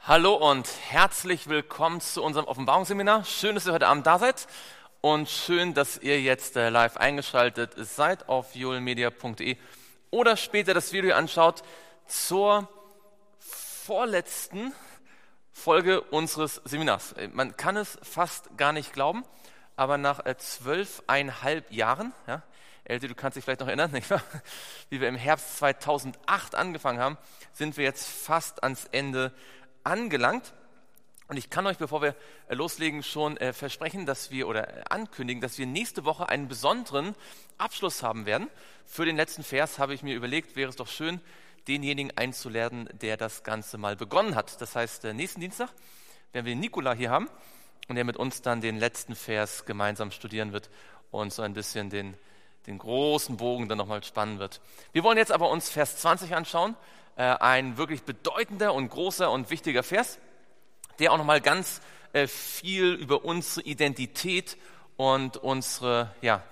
Hallo und herzlich willkommen zu unserem Offenbarungsseminar. Schön, dass ihr heute Abend da seid und schön, dass ihr jetzt live eingeschaltet seid auf joelmedia.de oder später das Video anschaut zur vorletzten Folge unseres Seminars. Man kann es fast gar nicht glauben, aber nach 12,5 Jahren, ja, Elsie, du kannst dich vielleicht noch erinnern, nicht wahr? Wie wir im Herbst 2008 angefangen haben, sind wir jetzt fast ans Ende angelangt. Und ich kann euch, bevor wir loslegen, schon versprechen, dass wir oder ankündigen, dass wir nächste Woche einen besonderen Abschluss haben werden. Für den letzten Vers habe ich mir überlegt, wäre es doch schön, denjenigen einzuladen, der das Ganze mal begonnen hat. Das heißt, nächsten Dienstag werden wir Nikola hier haben und der mit uns dann den letzten Vers gemeinsam studieren wird und so ein bisschen den großen Bogen dann nochmal spannen wird. Wir wollen jetzt aber uns Vers 20 anschauen. Ein wirklich bedeutender und großer und wichtiger Vers, der auch nochmal ganz viel über unsere Identität und unseren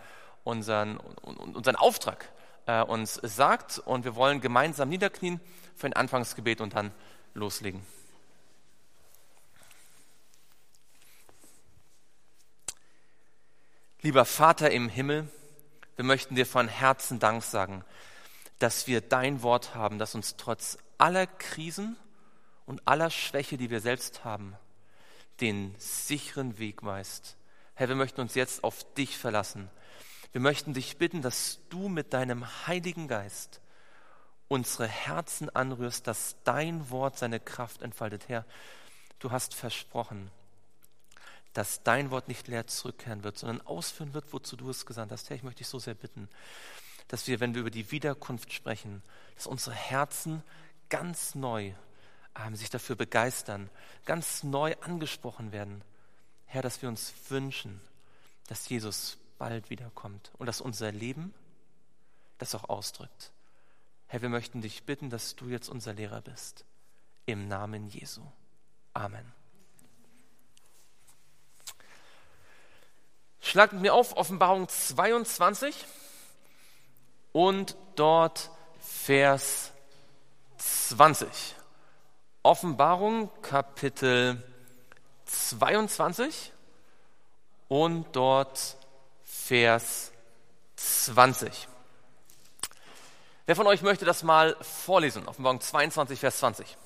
Auftrag uns sagt. Und wir wollen gemeinsam niederknien für ein Anfangsgebet und dann loslegen. Lieber Vater im Himmel, wir möchten dir von Herzen Dank sagen, dass wir dein Wort haben, das uns trotz aller Krisen und aller Schwäche, die wir selbst haben, den sicheren Weg weist. Herr, wir möchten uns jetzt auf dich verlassen. Wir möchten dich bitten, dass du mit deinem Heiligen Geist unsere Herzen anrührst, dass dein Wort seine Kraft entfaltet. Herr, du hast versprochen, dass dein Wort nicht leer zurückkehren wird, sondern ausführen wird, wozu du es gesandt hast. Herr, ich möchte dich so sehr bitten, dass wir, wenn wir über die Wiederkunft sprechen, dass unsere Herzen ganz neu sich dafür begeistern, ganz neu angesprochen werden. Herr, dass wir uns wünschen, dass Jesus bald wiederkommt und dass unser Leben das auch ausdrückt. Herr, wir möchten dich bitten, dass du jetzt unser Lehrer bist. Im Namen Jesu. Amen. Schlagt mit mir auf, Offenbarung 22 und dort Vers 20. Offenbarung Kapitel 22 und dort Vers 20. Wer von euch möchte das mal vorlesen? Offenbarung 22, Vers 20.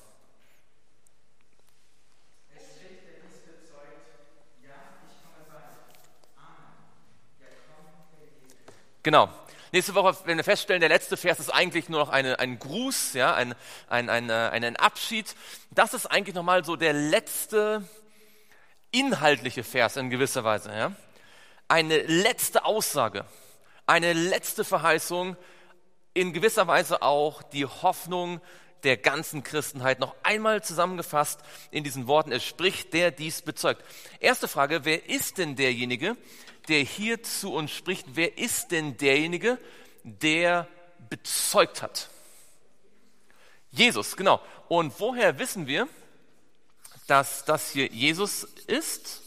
Genau. Nächste Woche werden wir feststellen, der letzte Vers ist eigentlich nur noch ein Gruß, ja, ein Abschied. Das ist eigentlich nochmal so der letzte inhaltliche Vers in gewisser Weise. Ja. Eine letzte Aussage, eine letzte Verheißung, in gewisser Weise auch die Hoffnung der ganzen Christenheit noch einmal zusammengefasst in diesen Worten. Es spricht, der dies bezeugt. Erste Frage, wer ist denn derjenige, der hier zu uns spricht? Wer ist denn derjenige, der bezeugt hat? Jesus, genau. Und woher wissen wir, dass das hier Jesus ist?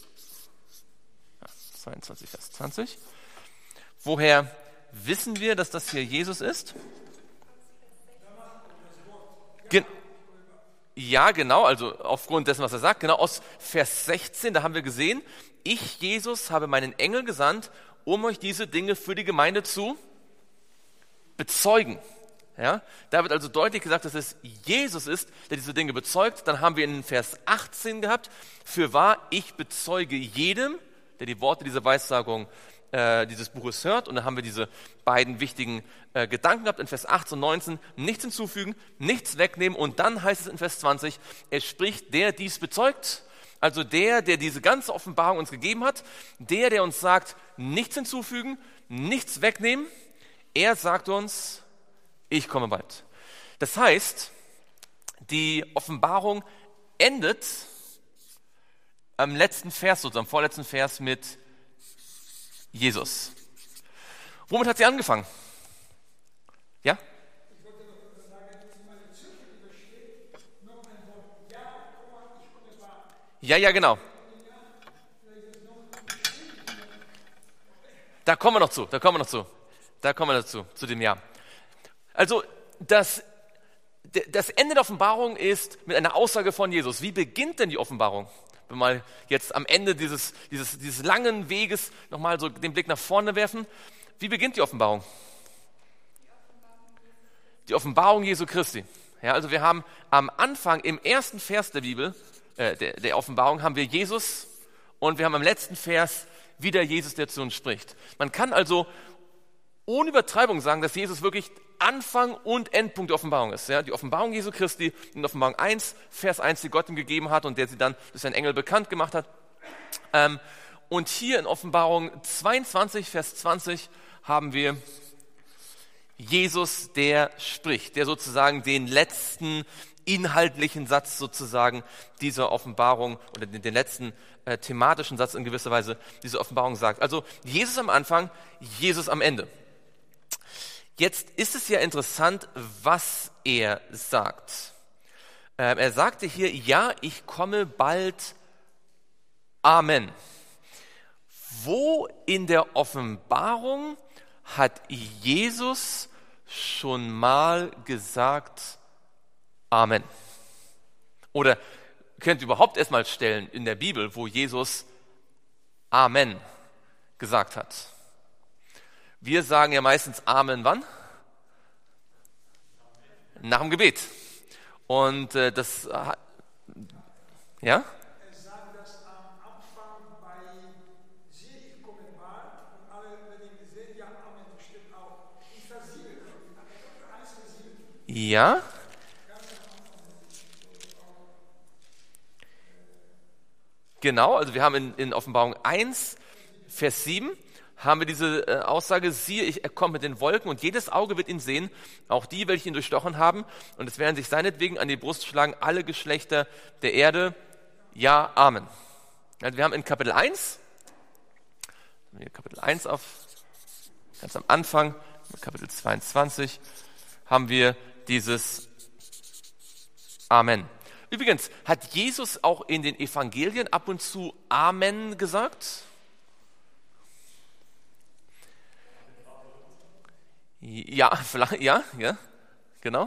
22, Vers 20. Woher wissen wir, dass das hier Jesus ist? Ja, genau, also aufgrund dessen, was er sagt, genau aus Vers 16, da haben wir gesehen, ich, Jesus, habe meinen Engel gesandt, um euch diese Dinge für die Gemeinde zu bezeugen. Ja, da wird also deutlich gesagt, dass es Jesus ist, der diese Dinge bezeugt. Dann haben wir in Vers 18 gehabt, fürwahr, ich bezeuge jedem, der die Worte dieser Weissagung dieses Buches hört. Und dann haben wir diese beiden wichtigen Gedanken gehabt in Vers 18 und 19. Nichts hinzufügen, nichts wegnehmen. Und dann heißt es in Vers 20, es spricht, der dies bezeugt. Also der diese ganze Offenbarung uns gegeben hat. Der uns sagt, nichts hinzufügen, nichts wegnehmen. Er sagt uns, ich komme bald. Das heißt, die Offenbarung endet am letzten Vers, sozusagen am vorletzten Vers mit Jesus. Womit hat sie angefangen? Ja? Ich wollte noch sagen, dass meine Zürcher übersteht, noch ein Wort. Ja, ich komme bald. Ja, genau. Da kommen wir noch zu. Zu dem Ja. Also, dass Das Ende der Offenbarung ist mit einer Aussage von Jesus. Wie beginnt denn die Offenbarung? Wenn wir mal jetzt am Ende dieses langen Weges nochmal so den Blick nach vorne werfen. Wie beginnt die Offenbarung? Die Offenbarung Jesu Christi. Ja, also wir haben am Anfang, im ersten Vers der Bibel, der Offenbarung, haben wir Jesus und wir haben im letzten Vers wieder Jesus, der zu uns spricht. Man kann also ohne Übertreibung sagen, dass Jesus wirklich Anfang und Endpunkt der Offenbarung ist. Ja, die Offenbarung Jesu Christi in Offenbarung 1, Vers 1, die Gott ihm gegeben hat und der sie dann durch seinen Engel bekannt gemacht hat. Und hier in Offenbarung 22, Vers 20 haben wir Jesus, der spricht, der sozusagen den letzten inhaltlichen Satz sozusagen dieser Offenbarung oder den letzten thematischen Satz in gewisser Weise dieser Offenbarung sagt. Also Jesus am Anfang, Jesus am Ende. Jetzt ist es ja interessant, was er sagt. Er sagte hier, ja, ich komme bald. Amen. Wo in der Offenbarung hat Jesus schon mal gesagt Amen? Oder könnt ihr überhaupt erstmal stellen in der Bibel, wo Jesus Amen gesagt hat? Wir sagen ja meistens Amen wann? Nach dem Gebet. Und ja? Er sagt das am Anfang bei Siehe, ich komme bald und alle werden gesehen, ja, Amen, stimmt auch. Ich versiegle, eins versiegelt. Ja? Genau, also wir haben in Offenbarung 1, Vers 7, haben wir diese Aussage, siehe, er kommt mit den Wolken und jedes Auge wird ihn sehen, auch die, welche ihn durchstochen haben, und es werden sich seinetwegen an die Brust schlagen alle Geschlechter der Erde. Ja, Amen. Also wir haben in Kapitel 1 auf, ganz am Anfang, Kapitel 22, haben wir dieses Amen. Übrigens, hat Jesus auch in den Evangelien ab und zu Amen gesagt? Ja, vielleicht, ja, genau.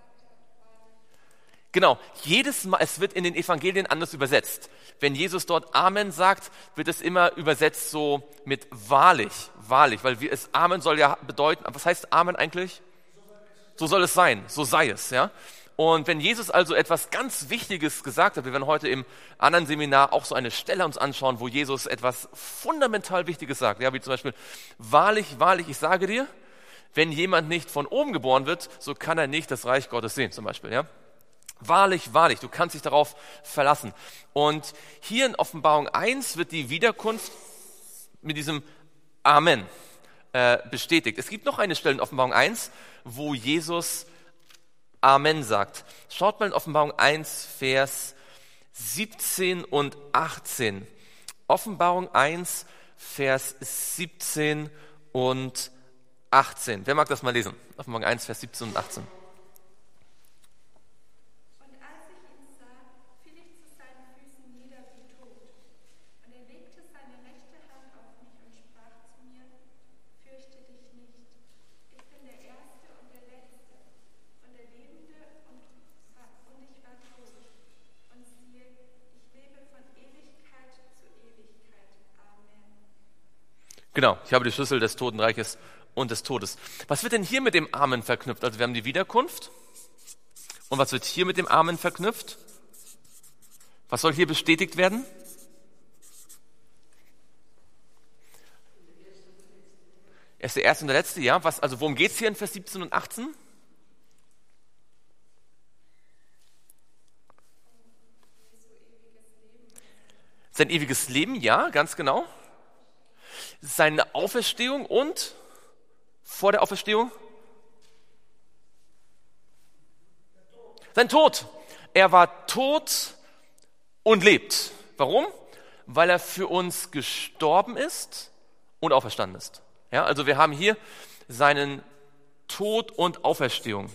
Genau, jedes Mal, es wird in den Evangelien anders übersetzt. Wenn Jesus dort Amen sagt, wird es immer übersetzt so mit wahrlich, wahrlich, weil Amen soll ja bedeuten, was heißt Amen eigentlich? So soll es sein, so sei es, ja. Und wenn Jesus also etwas ganz Wichtiges gesagt hat, wir werden heute im anderen Seminar auch so eine Stelle uns anschauen, wo Jesus etwas fundamental Wichtiges sagt, ja, wie zum Beispiel, wahrlich, wahrlich, ich sage dir, wenn jemand nicht von oben geboren wird, so kann er nicht das Reich Gottes sehen, zum Beispiel, ja. Wahrlich, wahrlich, du kannst dich darauf verlassen. Und hier in Offenbarung 1 wird die Wiederkunft mit diesem Amen bestätigt. Es gibt noch eine Stelle in Offenbarung 1, wo Jesus Amen sagt. Schaut mal in Offenbarung 1, Vers 17 und 18. Offenbarung 1, Vers 17 und 18. Wer mag das mal lesen? Offenbarung 1, Vers 17 und 18. Und als ich ihn sah, fiel ich zu seinen Füßen nieder wie tot. Und er legte seine rechte Hand auf mich und sprach zu mir, fürchte dich nicht. Ich bin der Erste und der Letzte und der Lebende und ich war tot. Und siehe, ich lebe von Ewigkeit zu Ewigkeit. Amen. Genau, ich habe die Schlüssel des Totenreiches und des Todes. Was wird denn hier mit dem Amen verknüpft? Also wir haben die Wiederkunft. Und was wird hier mit dem Amen verknüpft? Was soll hier bestätigt werden? Er ist der Erste und der Letzte, ja. Also worum geht es hier in Vers 17 und 18? Sein ewiges Leben, ja, ganz genau. Seine Auferstehung und vor der Auferstehung? Sein Tod. Er war tot und lebt. Warum? Weil er für uns gestorben ist und auferstanden ist. Ja, also wir haben hier seinen Tod und Auferstehung.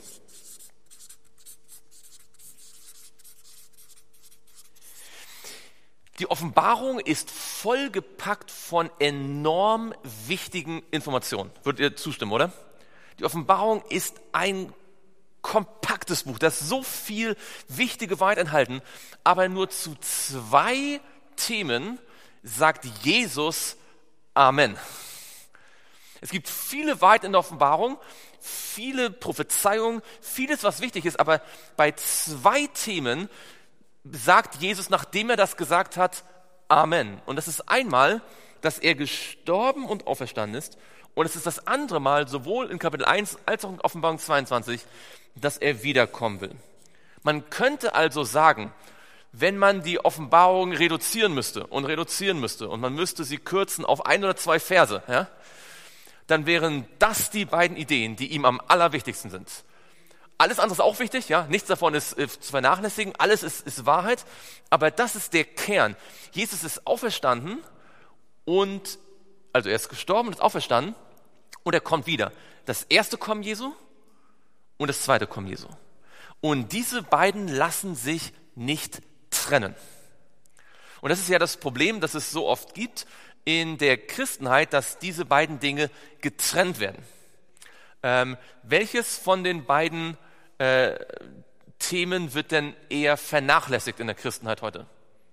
Die Offenbarung ist vollgepackt von enorm wichtigen Informationen. Würdet ihr zustimmen, oder? Die Offenbarung ist ein kompaktes Buch, das so viel wichtige Wahrheit enthalten, aber nur zu 2 Themen sagt Jesus Amen. Es gibt viele Wahrheit in der Offenbarung, viele Prophezeiungen, vieles, was wichtig ist, aber bei 2 Themen sagt Jesus, nachdem er das gesagt hat, Amen. Und das ist einmal, dass er gestorben und auferstanden ist, und es ist das andere Mal, sowohl in Kapitel 1 als auch in Offenbarung 22, dass er wiederkommen will. Man könnte also sagen, wenn man die Offenbarung reduzieren müsste und man müsste sie kürzen auf 1 oder 2 Verse, ja, dann wären das die beiden Ideen, die ihm am allerwichtigsten sind. Alles andere ist auch wichtig, ja, nichts davon ist zu vernachlässigen, alles ist Wahrheit, aber das ist der Kern. Jesus ist auferstanden also er ist gestorben und ist auferstanden und er kommt wieder. Das erste Kommen Jesu und das zweite Kommen Jesu. Und diese beiden lassen sich nicht trennen. Und das ist ja das Problem, das es so oft gibt in der Christenheit, dass diese beiden Dinge getrennt werden. Welches von den beiden Themen wird denn eher vernachlässigt in der Christenheit heute?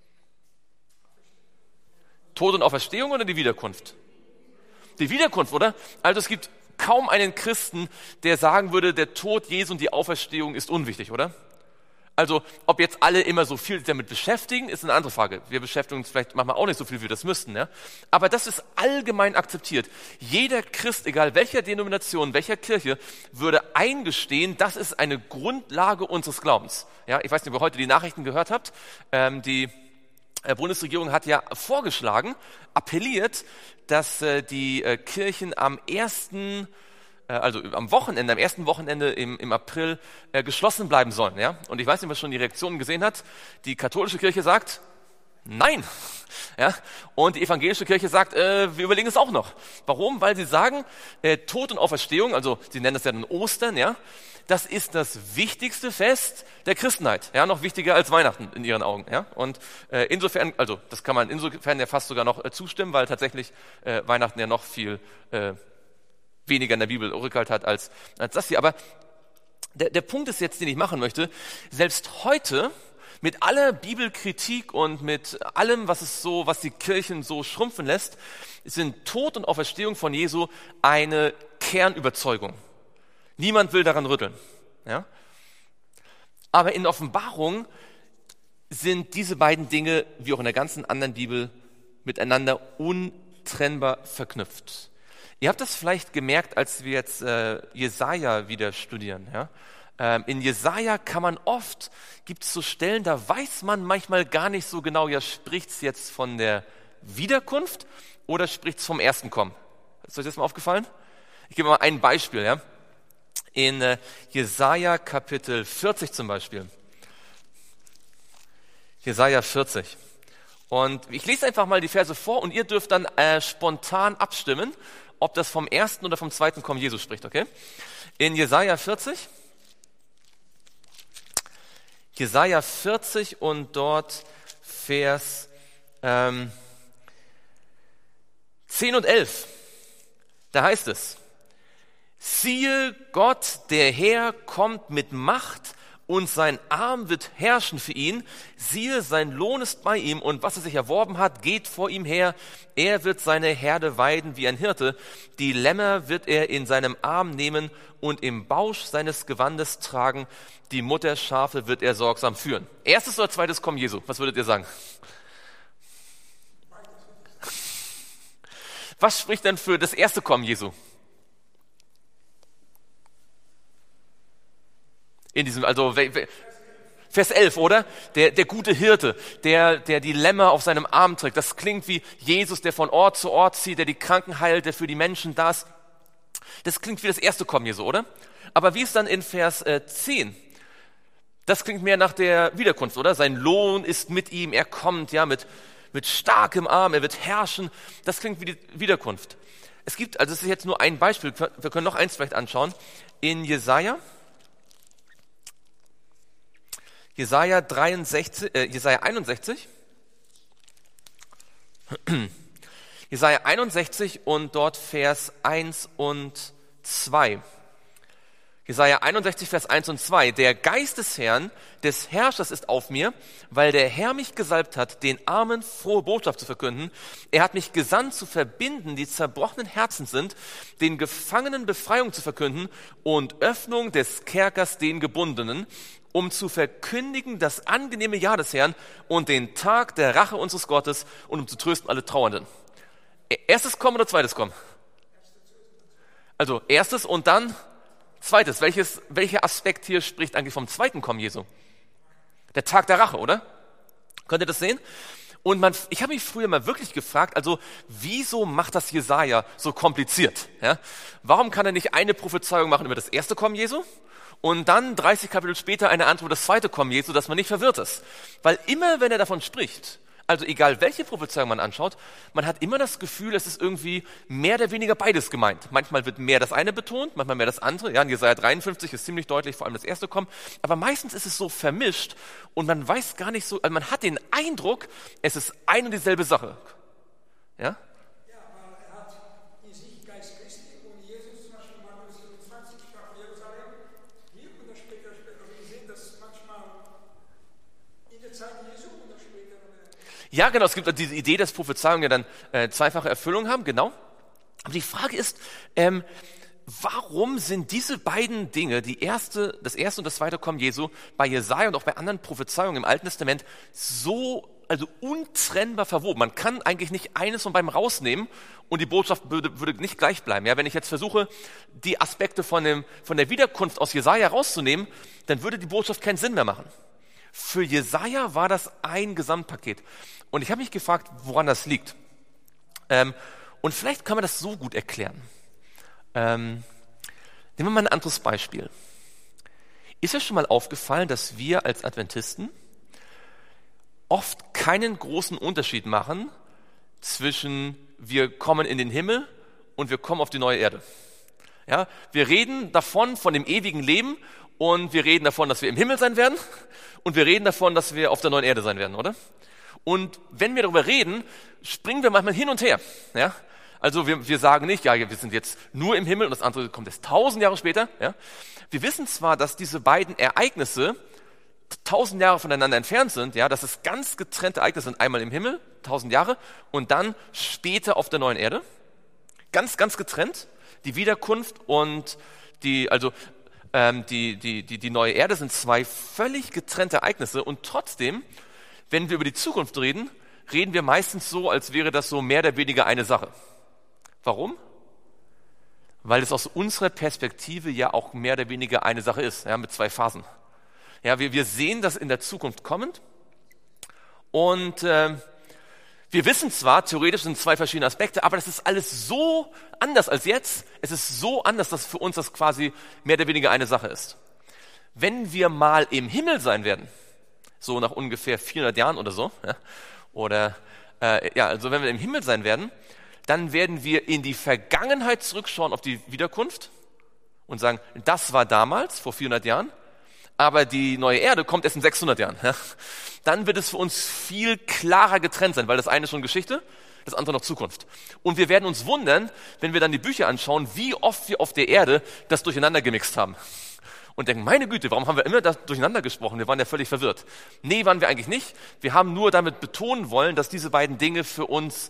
Tod und Auferstehung oder die Wiederkunft? Die Wiederkunft, oder? Also es gibt kaum einen Christen, der sagen würde, der Tod Jesu und die Auferstehung ist unwichtig, oder? Also ob jetzt alle immer so viel damit beschäftigen, ist eine andere Frage. Wir beschäftigen uns vielleicht manchmal auch nicht so viel, wie wir das müssten. Ja? Aber das ist allgemein akzeptiert. Jeder Christ, egal welcher Denomination, welcher Kirche, würde eingestehen, das ist eine Grundlage unseres Glaubens. Ja, ich weiß nicht, ob ihr heute die Nachrichten gehört habt. Die Bundesregierung hat ja vorgeschlagen, appelliert, dass die Kirchen am ersten Wochenende im April geschlossen bleiben sollen. Ja? Und ich weiß nicht, ob ihr schon die Reaktionen gesehen habt. Die katholische Kirche sagt, nein. Ja? Und die evangelische Kirche sagt, wir überlegen es auch noch. Warum? Weil sie sagen, Tod und Auferstehung, also sie nennen das ja dann Ostern, ja, das ist das wichtigste Fest der Christenheit. Ja, noch wichtiger als Weihnachten in ihren Augen. Ja? Und insofern, also das kann man insofern ja fast sogar noch zustimmen, weil tatsächlich Weihnachten ja noch viel weniger in der Bibel Rückhalt hat als das hier. Aber der Punkt ist jetzt, den ich machen möchte, selbst heute mit aller Bibelkritik und mit allem, was die Kirchen so schrumpfen lässt, sind Tod und Auferstehung von Jesu eine Kernüberzeugung. Niemand will daran rütteln. Ja? Aber in Offenbarung sind diese beiden Dinge, wie auch in der ganzen anderen Bibel, miteinander untrennbar verknüpft. Ihr habt das vielleicht gemerkt, als wir jetzt Jesaja wieder studieren. Ja? In Jesaja gibt es so Stellen, da weiß man manchmal gar nicht so genau, ja, spricht es jetzt von der Wiederkunft oder spricht es vom ersten Kommen? Ist euch das mal aufgefallen? Ich gebe mal ein Beispiel. Ja? In Jesaja Kapitel 40 zum Beispiel. Jesaja 40. Und ich lese einfach mal die Verse vor und ihr dürft dann spontan abstimmen, ob das vom ersten oder vom zweiten Kommen Jesu spricht, okay? In Jesaja 40. Jesaja 40 und dort Vers 10 und 11. Da heißt es: Siehe, Gott, der Herr, kommt mit Macht und sein Arm wird herrschen für ihn. Siehe, sein Lohn ist bei ihm und was er sich erworben hat, geht vor ihm her. Er wird seine Herde weiden wie ein Hirte. Die Lämmer wird er in seinem Arm nehmen und im Bausch seines Gewandes tragen. Die Mutterschafe wird er sorgsam führen. Erstes oder zweites Kommen Jesu? Was würdet ihr sagen? Was spricht denn für das erste Kommen Jesu? In diesem, also Vers 11, oder? Der gute Hirte, der die Lämmer auf seinem Arm trägt. Das klingt wie Jesus, der von Ort zu Ort zieht, der die Kranken heilt, der für die Menschen da ist. Das klingt wie das erste Kommen Jesu, oder? Aber wie ist dann in Vers 10? Das klingt mehr nach der Wiederkunft, oder? Sein Lohn ist mit ihm, er kommt ja mit starkem Arm, er wird herrschen. Das klingt wie die Wiederkunft. Es ist jetzt nur ein Beispiel, wir können noch eins vielleicht anschauen. In Jesaja 61. Jesaja 61 und dort Vers 1 und 2. Jesaja 61, Vers 1 und 2. Der Geist des Herrn, des Herrschers ist auf mir, weil der Herr mich gesalbt hat, den Armen frohe Botschaft zu verkünden. Er hat mich gesandt, zu verbinden, die zerbrochenen Herzen sind, den Gefangenen Befreiung zu verkünden und Öffnung des Kerkers den Gebundenen, um zu verkündigen das angenehme Jahr des Herrn und den Tag der Rache unseres Gottes und um zu trösten alle Trauernden. Erstes Kommen oder zweites Kommen? Also erstes und dann zweites. Welcher Aspekt hier spricht eigentlich vom zweiten Kommen Jesu? Der Tag der Rache, oder? Könnt ihr das sehen? Und ich habe mich früher mal wirklich gefragt, also wieso macht das Jesaja so kompliziert? Ja? Warum kann er nicht eine Prophezeiung machen über das erste Kommen Jesu und dann 30 Kapitel später eine andere über das zweite Kommen Jesu, dass man nicht verwirrt ist? Weil immer, wenn er davon spricht, also egal welche Prophezeiung man anschaut, man hat immer das Gefühl, es ist irgendwie mehr oder weniger beides gemeint. Manchmal wird mehr das eine betont, manchmal mehr das andere. Ja, in Jesaja 53 ist ziemlich deutlich, vor allem das erste Kommen. Aber meistens ist es so vermischt und man weiß gar nicht so, also man hat den Eindruck, es ist eine und dieselbe Sache. Ja? Ja, weil er hat in sich Geist Christi und Jesus zum Beispiel Markus 27 sprach von Jerusalem. Hier und dann später, wir sehen das manchmal in der Zeit Jesu und dann später. Ja, genau, es gibt diese Idee, dass Prophezeiungen ja dann zweifache Erfüllung haben, genau. Aber die Frage ist, warum sind diese beiden Dinge, das erste und das zweite Kommen Jesu, bei Jesaja und auch bei anderen Prophezeiungen im Alten Testament so, also untrennbar verwoben? Man kann eigentlich nicht eines von beiden rausnehmen und die Botschaft würde nicht gleich bleiben. Ja, wenn ich jetzt versuche, die Aspekte von der Wiederkunft aus Jesaja rauszunehmen, dann würde die Botschaft keinen Sinn mehr machen. Für Jesaja war das ein Gesamtpaket. Und ich habe mich gefragt, woran das liegt. Und vielleicht kann man das so gut erklären. Nehmen wir mal ein anderes Beispiel. Ist euch schon mal aufgefallen, dass wir als Adventisten oft keinen großen Unterschied machen zwischen wir kommen in den Himmel und wir kommen auf die neue Erde? Ja, wir reden von dem ewigen Leben und wir reden davon, dass wir im Himmel sein werden und wir reden davon, dass wir auf der neuen Erde sein werden, oder? Und wenn wir darüber reden, springen wir manchmal hin und her. Ja? Also wir sagen nicht, ja, wir sind jetzt nur im Himmel und das andere kommt erst 1000 Jahre später. Ja? Wir wissen zwar, dass diese beiden Ereignisse 1000 Jahre voneinander entfernt sind, ja, dass es ganz getrennte Ereignisse sind, einmal im Himmel, 1000 Jahre, und dann später auf der neuen Erde. Ganz, ganz getrennt. Die Wiederkunft und die neue Erde sind zwei völlig getrennte Ereignisse und trotzdem, wenn wir über die Zukunft reden, reden wir meistens so, als wäre das so mehr oder weniger eine Sache. Warum? Weil es aus unserer Perspektive ja auch mehr oder weniger eine Sache ist, ja, mit zwei Phasen. Ja, wir sehen das in der Zukunft kommend und wir wissen zwar, theoretisch sind zwei verschiedene Aspekte, aber das ist alles so anders als jetzt. Es ist so anders, dass für uns das quasi mehr oder weniger eine Sache ist. Wenn wir mal im Himmel sein werden, so nach ungefähr 400 Jahren oder so, ja, oder also wenn wir im Himmel sein werden, dann werden wir in die Vergangenheit zurückschauen auf die Wiederkunft und sagen, das war damals, vor 400 Jahren, aber die neue Erde kommt erst in 600 Jahren. Ja. Dann wird es für uns viel klarer getrennt sein, weil das eine ist schon Geschichte, das andere noch Zukunft. Und wir werden uns wundern, wenn wir dann die Bücher anschauen, wie oft wir auf der Erde das durcheinander gemixt haben. Und denken, meine Güte, warum haben wir immer das durcheinander gesprochen? Wir waren ja völlig verwirrt. Nee, waren wir eigentlich nicht. Wir haben nur damit betonen wollen, dass diese beiden Dinge für uns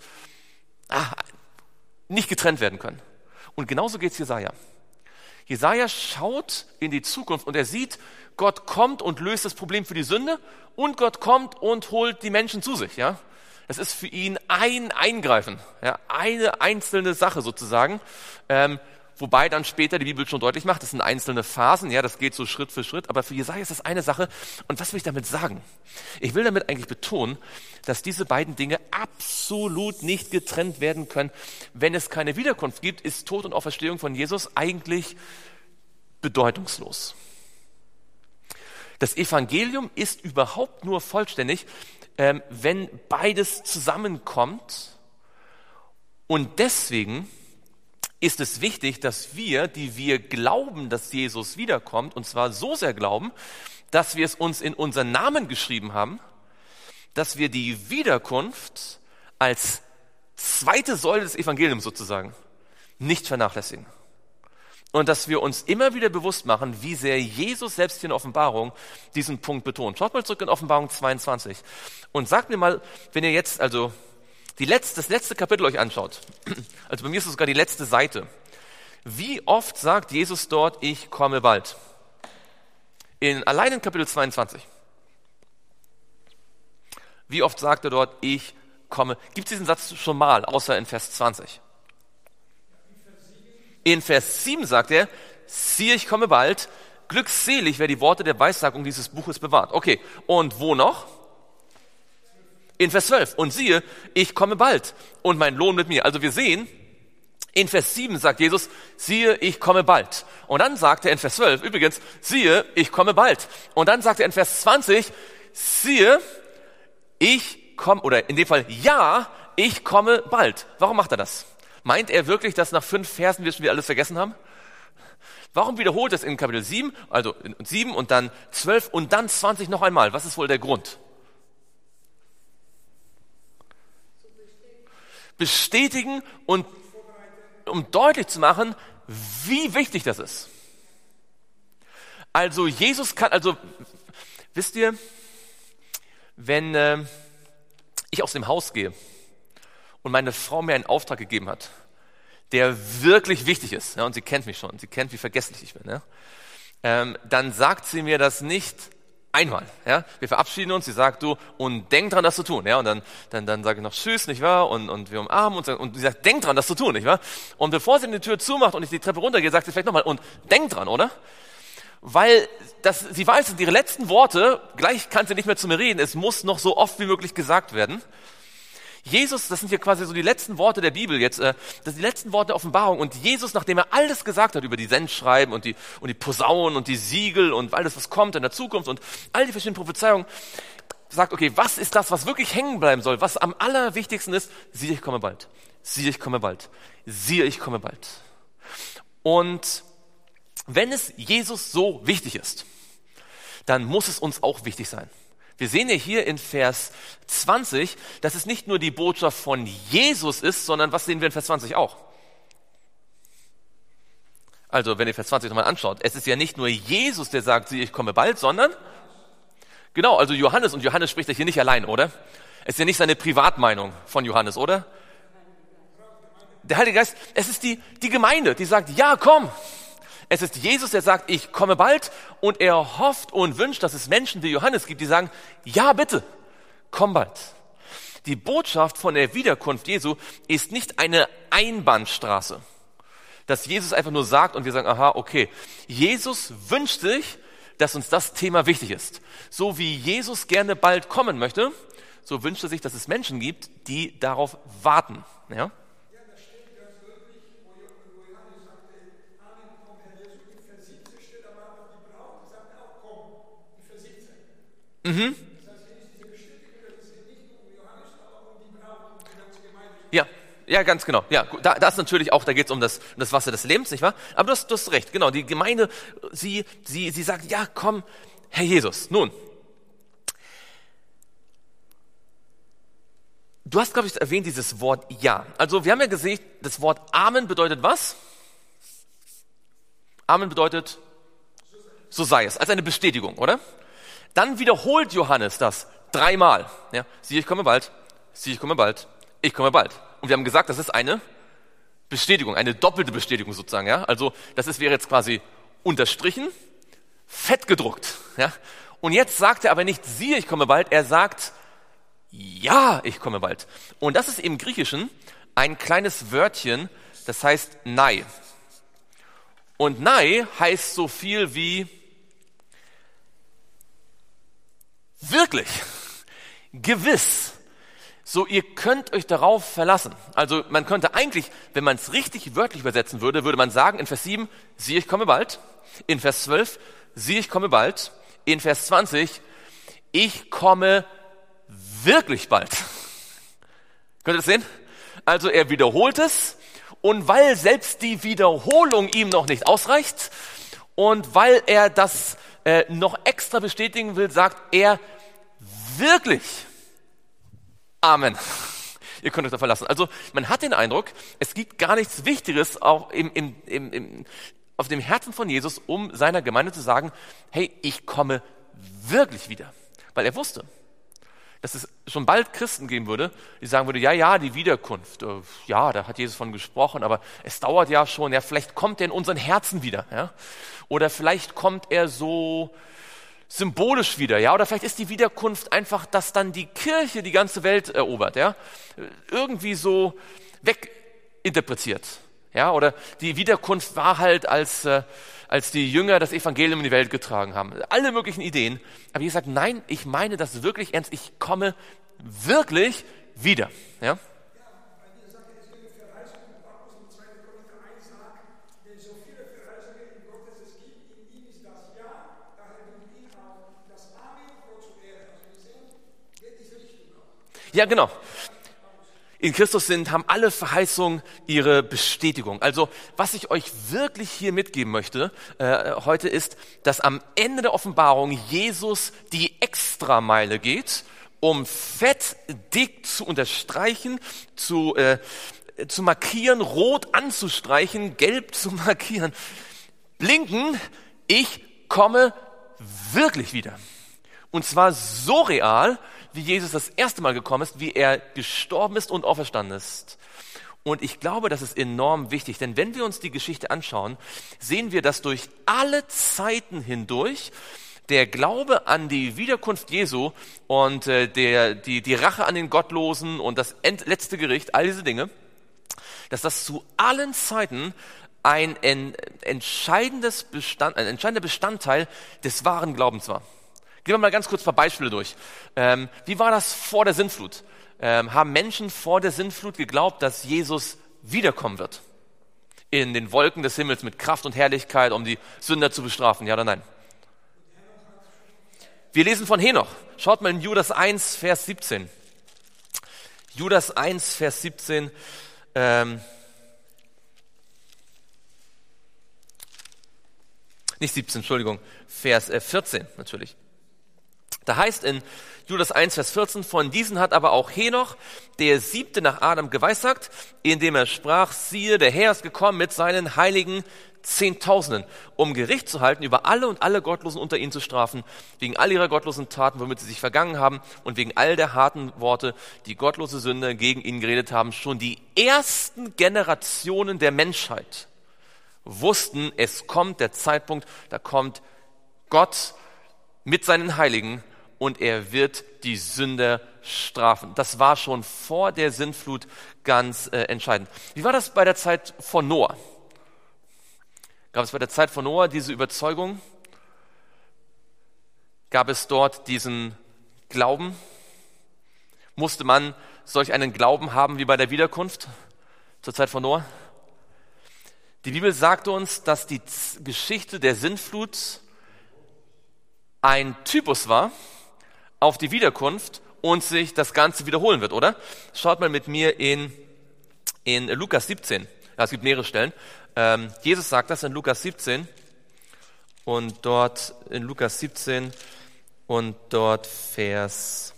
nicht getrennt werden können. Und genauso geht es Jesaja. Jesaja schaut in die Zukunft und er sieht, Gott kommt und löst das Problem für die Sünde und Gott kommt und holt die Menschen zu sich. Ja, es ist für ihn ein Eingreifen, ja, eine einzelne Sache sozusagen. Wobei dann später die Bibel schon deutlich macht, das sind einzelne Phasen, ja, das geht so Schritt für Schritt, aber für Jesaja ist das eine Sache. Und was will ich damit sagen? Ich will damit eigentlich betonen, dass diese beiden Dinge absolut nicht getrennt werden können. Wenn es keine Wiederkunft gibt, ist Tod und Auferstehung von Jesus eigentlich bedeutungslos. Das Evangelium ist überhaupt nur vollständig, wenn beides zusammenkommt. Und deswegen ist es wichtig, dass wir, die wir glauben, dass Jesus wiederkommt, und zwar so sehr glauben, dass wir es uns in unseren Namen geschrieben haben, dass wir die Wiederkunft als zweite Säule des Evangeliums sozusagen nicht vernachlässigen. Und dass wir uns immer wieder bewusst machen, wie sehr Jesus selbst hier in Offenbarung diesen Punkt betont. Schaut mal zurück in Offenbarung 22 und sagt mir mal, wenn ihr jetzt also das letzte Kapitel euch anschaut, also bei mir ist es sogar die letzte Seite, wie oft sagt Jesus dort, ich komme bald? Allein in Kapitel 22. Wie oft sagt er dort, ich komme? Gibt es diesen Satz schon mal, außer in Vers 20? In Vers 7 sagt er, siehe, ich komme bald, glückselig, wer die Worte der Weissagung dieses Buches bewahrt. Okay, und wo noch? In Vers 12, und siehe, ich komme bald und mein Lohn mit mir. Also wir sehen, in Vers 7 sagt Jesus, siehe, ich komme bald. Und dann sagt er in Vers 12, übrigens, siehe, ich komme bald. Und dann sagt er in Vers 20, siehe, ich komme, oder in dem Fall, ja, ich komme bald. Warum macht er das? Meint er wirklich, dass nach 5 Versen wir schon wieder alles vergessen haben? Warum wiederholt es in Kapitel 7, also in 7 und dann 12 und dann 20 noch einmal? Was ist wohl der Grund? Bestätigen und um deutlich zu machen, wie wichtig das ist. Also Jesus kann, wisst ihr, wenn ich aus dem Haus gehe und meine Frau mir einen Auftrag gegeben hat, der wirklich wichtig ist, ja, und sie kennt mich schon, sie kennt, wie vergesslich ich bin, ja, dann sagt sie mir das nicht einmal. Ja. Wir verabschieden uns, sie sagt, du, und denk dran, das zu tun. Ja. Und dann sage ich noch Tschüss, nicht wahr? Und wir umarmen uns und sie sagt, denk dran, das zu tun, nicht wahr? Und bevor sie die Tür zumacht und ich die Treppe runtergehe, sagt sie vielleicht nochmal, und denk dran, oder? Weil sie weiß, ihre letzten Worte, gleich kann sie nicht mehr zu mir reden, es muss noch so oft wie möglich gesagt werden. Jesus, das sind hier quasi so die letzten Worte der Bibel jetzt, das sind die letzten Worte der Offenbarung. Und Jesus, nachdem er alles gesagt hat über die Sendschreiben und die Posaunen und die Siegel und alles, was kommt in der Zukunft und all die verschiedenen Prophezeiungen, sagt, okay, was ist das, was wirklich hängen bleiben soll, was am allerwichtigsten ist? Siehe, ich komme bald. Siehe, ich komme bald. Siehe, ich komme bald. Und wenn es Jesus so wichtig ist, dann muss es uns auch wichtig sein. Wir sehen ja hier in Vers 20, dass es nicht nur die Botschaft von Jesus ist, sondern was sehen wir in Vers 20 auch? Also, wenn ihr Vers 20 nochmal anschaut, es ist ja nicht nur Jesus, der sagt, siehe, ich komme bald, sondern, genau, also Johannes, und Johannes spricht ja hier nicht allein, oder? Es ist ja nicht seine Privatmeinung von Johannes, oder? Der Heilige Geist, es ist die Gemeinde, die sagt, ja, komm. Es ist Jesus, der sagt, ich komme bald, und er hofft und wünscht, dass es Menschen wie Johannes gibt, die sagen, ja bitte, komm bald. Die Botschaft von der Wiederkunft Jesu ist nicht eine Einbahnstraße, dass Jesus einfach nur sagt und wir sagen, aha, okay. Jesus wünscht sich, dass uns das Thema wichtig ist. So wie Jesus gerne bald kommen möchte, so wünscht er sich, dass es Menschen gibt, die darauf warten. Ja? Mhm. Ja, ganz genau. Ja, da ist natürlich auch, da geht es um das Wasser des Lebens, nicht wahr? Aber du hast recht, genau. Die Gemeinde, sie sagt, ja, komm, Herr Jesus. Nun, du hast, glaube ich, erwähnt dieses Wort Ja. Also wir haben ja gesehen, das Wort Amen bedeutet was? Amen bedeutet, so sei es, als eine Bestätigung, oder? Dann wiederholt Johannes das 3-mal. Ja, siehe, ich komme bald, siehe, ich komme bald, ich komme bald. Und wir haben gesagt, das ist eine Bestätigung, eine doppelte Bestätigung sozusagen. Ja? Also wäre jetzt quasi unterstrichen, fett gedruckt. Ja? Und jetzt sagt er aber nicht, siehe, ich komme bald, er sagt, ja, ich komme bald. Und das ist im Griechischen ein kleines Wörtchen, das heißt Nai. Und Nai heißt so viel wie wirklich, gewiss. So, ihr könnt euch darauf verlassen. Also man könnte eigentlich, wenn man es richtig wörtlich übersetzen würde, würde man sagen in Vers 7, siehe, ich komme bald. In Vers 12, siehe, ich komme bald. In Vers 20, ich komme wirklich bald. Könnt ihr das sehen? Also er wiederholt es, und weil selbst die Wiederholung ihm noch nicht ausreicht und weil er das noch extra bestätigen will, sagt er wirklich Amen. Ihr könnt euch da verlassen. Also man hat den Eindruck, es gibt gar nichts Wichtiges auch auf dem Herzen von Jesus, um seiner Gemeinde zu sagen, hey, ich komme wirklich wieder. Weil er wusste, dass es schon bald Christen geben würde, die sagen würde, ja, die Wiederkunft, ja, da hat Jesus von gesprochen, aber es dauert ja schon, ja, vielleicht kommt er in unseren Herzen wieder, ja, oder vielleicht kommt er so symbolisch wieder, ja, oder vielleicht ist die Wiederkunft einfach, dass dann die Kirche die ganze Welt erobert, ja, irgendwie so weginterpretiert, ja, oder die Wiederkunft war halt, als die Jünger das Evangelium in die Welt getragen haben. Alle möglichen Ideen. Aber Jesus sagt, nein, ich meine das wirklich ernst, ich komme wirklich wieder, ja. Ja, genau. In Christus haben alle Verheißungen ihre Bestätigung. Also, was ich euch wirklich hier mitgeben möchte heute ist, dass am Ende der Offenbarung Jesus die Extrameile geht, um fett, dick zu unterstreichen, zu markieren, rot anzustreichen, gelb zu markieren. Blinken, ich komme wirklich wieder. Und zwar so real, wie Jesus das erste Mal gekommen ist, wie er gestorben ist und auferstanden ist. Und ich glaube, das ist enorm wichtig, denn wenn wir uns die Geschichte anschauen, sehen wir, dass durch alle Zeiten hindurch der Glaube an die Wiederkunft Jesu und die Rache an den Gottlosen und das letzte Gericht, all diese Dinge, dass das zu allen Zeiten ein entscheidender Bestandteil des wahren Glaubens war. Gehen wir mal ganz kurz ein paar Beispiele durch. Wie war das vor der Sintflut? Haben Menschen vor der Sintflut geglaubt, dass Jesus wiederkommen wird? In den Wolken des Himmels mit Kraft und Herrlichkeit, um die Sünder zu bestrafen, ja oder nein? Wir lesen von Henoch. Schaut mal in Judas 1, Vers 17. Judas 1, Vers 17. Nicht 17, Entschuldigung. Vers 14 natürlich. Da heißt in Judas 1, Vers 14, von diesen hat aber auch Henoch, der 7. nach Adam, geweissagt, indem er sprach, siehe, der Herr ist gekommen mit seinen heiligen Zehntausenden, um Gericht zu halten über alle und alle Gottlosen unter ihnen zu strafen, wegen all ihrer gottlosen Taten, womit sie sich vergangen haben und wegen all der harten Worte, die gottlose Sünder gegen ihn geredet haben. Schon die ersten Generationen der Menschheit wussten, es kommt der Zeitpunkt, da kommt Gott mit seinen Heiligen und er wird die Sünder strafen. Das war schon vor der Sintflut ganz entscheidend. Wie war das bei der Zeit von Noah? Gab es bei der Zeit von Noah diese Überzeugung? Gab es dort diesen Glauben? Musste man solch einen Glauben haben wie bei der Wiederkunft zur Zeit von Noah? Die Bibel sagt uns, dass die Geschichte der Sintflut ein Typus war auf die Wiederkunft und sich das Ganze wiederholen wird, oder? Schaut mal mit mir in Lukas 17. Ja, es gibt mehrere Stellen. Jesus sagt das in Lukas 17 und dort in Lukas 17 und dort Vers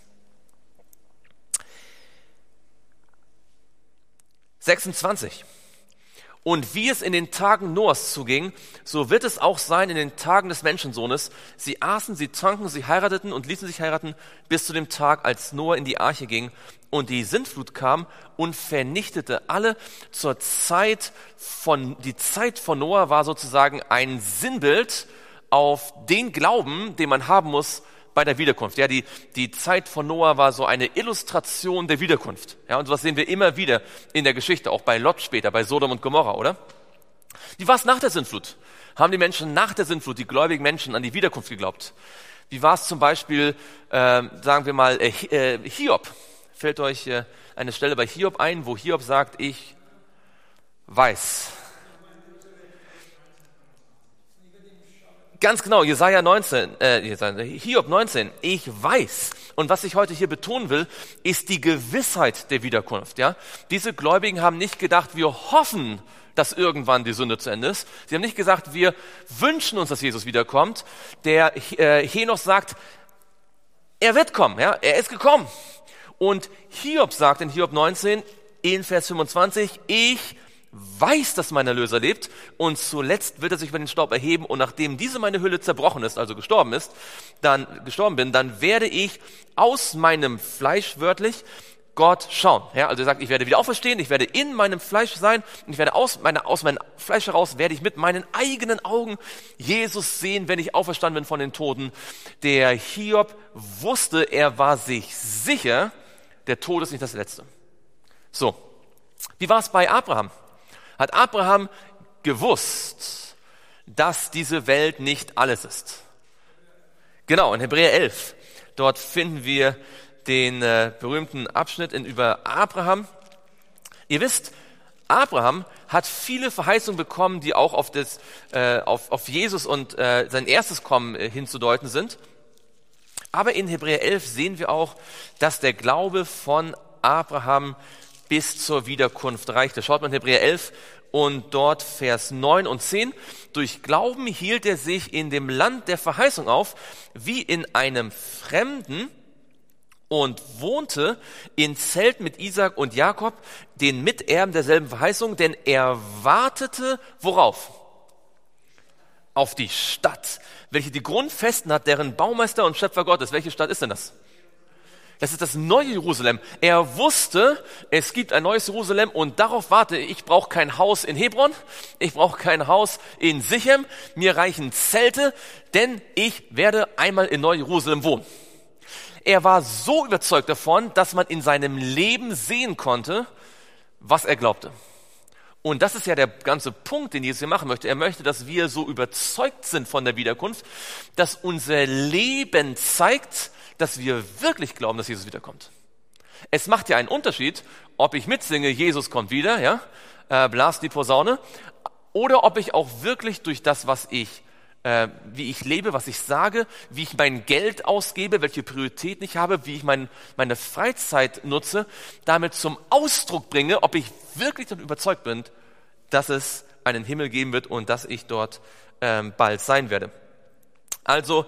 26. Und wie es in den Tagen Noahs zuging, so wird es auch sein in den Tagen des Menschensohnes. Sie aßen, sie tranken, sie heirateten und ließen sich heiraten, bis zu dem Tag, als Noah in die Arche ging. Und die Sintflut kam und vernichtete alle. Die Zeit von Noah war sozusagen ein Sinnbild auf den Glauben, den man haben muss bei der Wiederkunft. Ja, die Zeit von Noah war so eine Illustration der Wiederkunft. Ja, und sowas sehen wir immer wieder in der Geschichte, auch bei Lot später, bei Sodom und Gomorra, oder? Wie war es nach der Sintflut? Haben die Menschen nach der Sintflut, die gläubigen Menschen, an die Wiederkunft geglaubt? Wie war es zum Beispiel, sagen wir mal, Hiob? Fällt euch eine Stelle bei Hiob ein, wo Hiob sagt, ich weiß. Ganz genau, Hiob 19, ich weiß. Und was ich heute hier betonen will, ist die Gewissheit der Wiederkunft. Ja? Diese Gläubigen haben nicht gedacht, wir hoffen, dass irgendwann die Sünde zu Ende ist. Sie haben nicht gesagt, wir wünschen uns, dass Jesus wiederkommt. Der Henoch sagt, er wird kommen, ja? Er ist gekommen. Und Hiob sagt in Hiob 19, in Vers 25, ich weiß, dass mein Erlöser lebt und zuletzt wird er sich über den Staub erheben und nachdem diese meine Hülle zerbrochen ist, also gestorben bin, dann werde ich aus meinem Fleisch wörtlich Gott schauen. Ja, also er sagt, ich werde wieder auferstehen, ich werde in meinem Fleisch sein und ich werde aus meinem Fleisch heraus werde ich mit meinen eigenen Augen Jesus sehen, wenn ich auferstanden bin von den Toten. Der Hiob wusste, er war sich sicher, der Tod ist nicht das Letzte. So, wie war es bei Abraham? Hat Abraham gewusst, dass diese Welt nicht alles ist? Genau, in Hebräer 11, dort finden wir den berühmten Abschnitt über Abraham. Ihr wisst, Abraham hat viele Verheißungen bekommen, die auch auf Jesus und sein erstes Kommen hinzudeuten sind. Aber in Hebräer 11 sehen wir auch, dass der Glaube von Abraham bis zur Wiederkunft reichte. Schaut mal in Hebräer 11 und dort Vers 9 und 10. Durch Glauben hielt er sich in dem Land der Verheißung auf, wie in einem Fremden, und wohnte in Zelten mit Isaak und Jakob, den Miterben derselben Verheißung, denn er wartete worauf? Auf die Stadt, welche die Grundfesten hat, deren Baumeister und Schöpfer Gott ist. Welche Stadt ist denn das? Das ist das neue Jerusalem. Er wusste, es gibt ein neues Jerusalem und darauf warte ich. Ich brauche kein Haus in Hebron, ich brauche kein Haus in Sichem, mir reichen Zelte, denn ich werde einmal in Neu-Jerusalem wohnen. Er war so überzeugt davon, dass man in seinem Leben sehen konnte, was er glaubte. Und das ist ja der ganze Punkt, den Jesus hier machen möchte. Er möchte, dass wir so überzeugt sind von der Wiederkunft, dass unser Leben zeigt, dass wir wirklich glauben, dass Jesus wiederkommt. Es macht ja einen Unterschied, ob ich mitsinge, Jesus kommt wieder, ja, blas die Posaune, oder ob ich auch wirklich durch das, was wie ich lebe, was ich sage, wie ich mein Geld ausgebe, welche Prioritäten ich habe, wie ich meine Freizeit nutze, damit zum Ausdruck bringe, ob ich wirklich davon überzeugt bin, dass es einen Himmel geben wird und dass ich dort bald sein werde. Also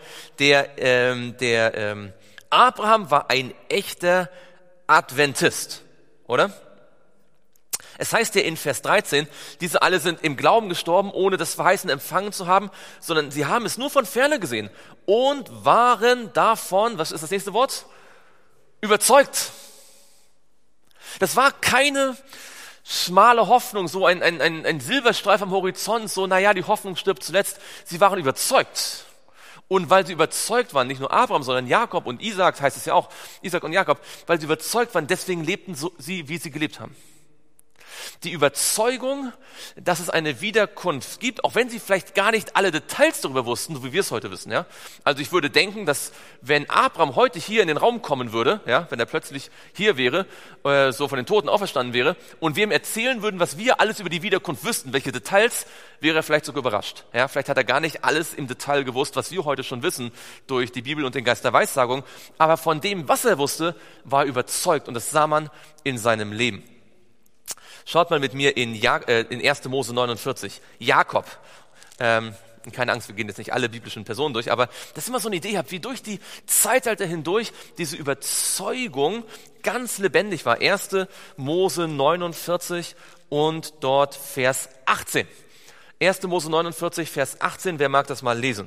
der Abraham war ein echter Adventist, oder? Es heißt ja in Vers 13, diese alle sind im Glauben gestorben, ohne das Verheißen empfangen zu haben, sondern sie haben es nur von Ferne gesehen und waren davon, was ist das nächste Wort? Überzeugt. Das war keine schmale Hoffnung, so ein Silberstreif am Horizont, so naja, die Hoffnung stirbt zuletzt. Sie waren überzeugt. Und weil sie überzeugt waren, nicht nur Abraham, sondern Jakob und Isaak, heißt es ja auch, Isaak und Jakob, weil sie überzeugt waren, deswegen lebten sie, wie sie gelebt haben. Die Überzeugung, dass es eine Wiederkunft gibt, auch wenn sie vielleicht gar nicht alle Details darüber wussten, so wie wir es heute wissen. Ja? Also ich würde denken, dass wenn Abraham heute hier in den Raum kommen würde, ja, wenn er plötzlich hier wäre, so von den Toten auferstanden wäre, und wir ihm erzählen würden, was wir alles über die Wiederkunft wüssten, welche Details, wäre er vielleicht sogar überrascht. Ja? Vielleicht hat er gar nicht alles im Detail gewusst, was wir heute schon wissen durch die Bibel und den Geist der Weissagung, aber von dem, was er wusste, war er überzeugt und das sah man in seinem Leben. Schaut mal mit mir in 1. Mose 49. Jakob, keine Angst, wir gehen jetzt nicht alle biblischen Personen durch, aber das ist immer so eine Idee, wie durch die Zeitalter hindurch diese Überzeugung ganz lebendig war. 1. Mose 49 und dort Vers 18. 1. Mose 49, Vers 18, wer mag das mal lesen?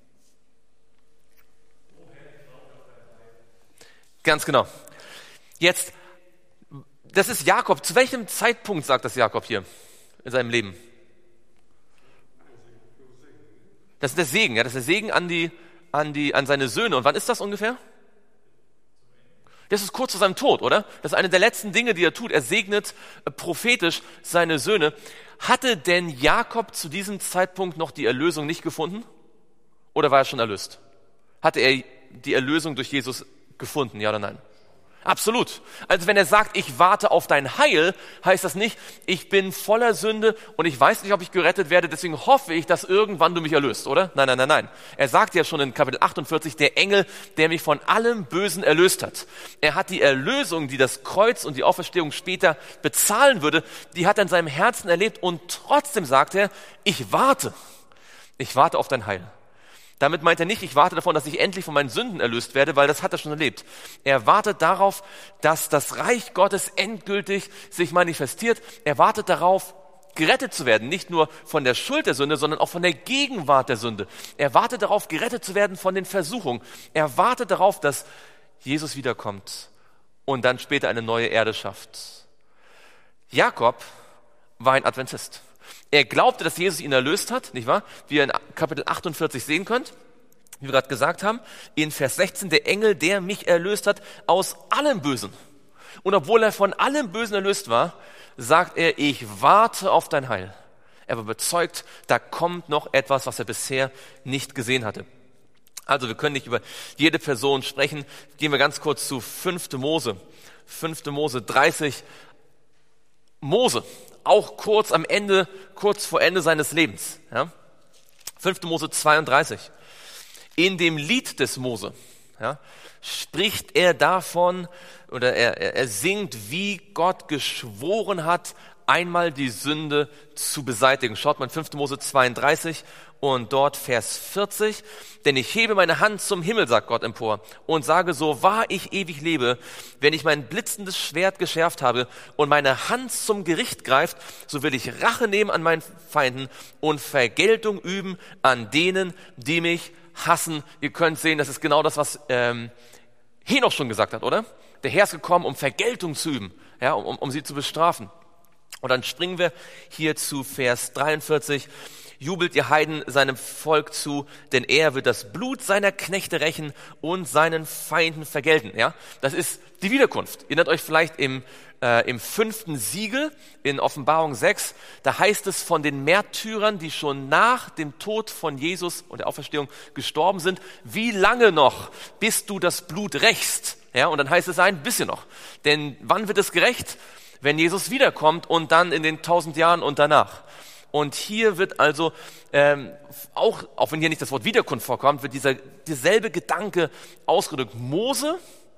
Ganz genau. Jetzt, das ist Jakob. Zu welchem Zeitpunkt sagt das Jakob hier in seinem Leben? Das ist der Segen, ja, das ist der Segen an seine Söhne. Und wann ist das ungefähr? Das ist kurz vor seinem Tod, oder? Das ist eine der letzten Dinge, die er tut. Er segnet prophetisch seine Söhne. Hatte denn Jakob zu diesem Zeitpunkt noch die Erlösung nicht gefunden? Oder war er schon erlöst? Hatte er die Erlösung durch Jesus gefunden, ja oder nein? Absolut. Also wenn er sagt, ich warte auf dein Heil, heißt das nicht, ich bin voller Sünde und ich weiß nicht, ob ich gerettet werde, deswegen hoffe ich, dass irgendwann du mich erlöst, oder? Nein. Er sagt ja schon in Kapitel 48, der Engel, der mich von allem Bösen erlöst hat. Er hat die Erlösung, die das Kreuz und die Auferstehung später bezahlen würde, die hat er in seinem Herzen erlebt und trotzdem sagt er, ich warte auf dein Heil. Damit meint er nicht, ich warte davon, dass ich endlich von meinen Sünden erlöst werde, weil das hat er schon erlebt. Er wartet darauf, dass das Reich Gottes endgültig sich manifestiert. Er wartet darauf, gerettet zu werden, nicht nur von der Schuld der Sünde, sondern auch von der Gegenwart der Sünde. Er wartet darauf, gerettet zu werden von den Versuchungen. Er wartet darauf, dass Jesus wiederkommt und dann später eine neue Erde schafft. Jakob war ein Adventist. Er glaubte, dass Jesus ihn erlöst hat, nicht wahr? Wie ihr in Kapitel 48 sehen könnt, wie wir gerade gesagt haben, in Vers 16, der Engel, der mich erlöst hat aus allem Bösen. Und obwohl er von allem Bösen erlöst war, sagt er, ich warte auf dein Heil. Er war überzeugt, da kommt noch etwas, was er bisher nicht gesehen hatte. Also wir können nicht über jede Person sprechen. Gehen wir ganz kurz zu 5. Mose. 5. Mose 30. Mose, auch kurz vor Ende seines Lebens. Ja? 5. Mose 32. In dem Lied des Mose spricht er davon, oder er singt, wie Gott geschworen hat, einmal die Sünde zu beseitigen. Schaut mal in 5. Mose 32 und dort Vers 40. Denn ich hebe meine Hand zum Himmel, sagt Gott empor, und sage, so wahr ich ewig lebe, wenn ich mein blitzendes Schwert geschärft habe und meine Hand zum Gericht greift, so will ich Rache nehmen an meinen Feinden und Vergeltung üben an denen, die mich hassen. Ihr könnt sehen, das ist genau das, was Henoch schon gesagt hat, oder? Der Herr ist gekommen, um Vergeltung zu üben, ja, um sie zu bestrafen. Und dann springen wir hier zu Vers 43. Jubelt ihr Heiden seinem Volk zu, denn er wird das Blut seiner Knechte rächen und seinen Feinden vergelten. Ja, das ist die Wiederkunft. Ihr erinnert euch vielleicht im 5. Siegel in Offenbarung 6, da heißt es von den Märtyrern, die schon nach dem Tod von Jesus und der Auferstehung gestorben sind, wie lange noch, bis du das Blut rächst? Ja, und dann heißt es ein bisschen noch. Denn wann wird es gerächt? Wenn Jesus wiederkommt und dann in den 1000 Jahren und danach. Und hier wird also, auch wenn hier nicht das Wort Wiederkunft vorkommt, wird dieselbe Gedanke ausgedrückt. Mose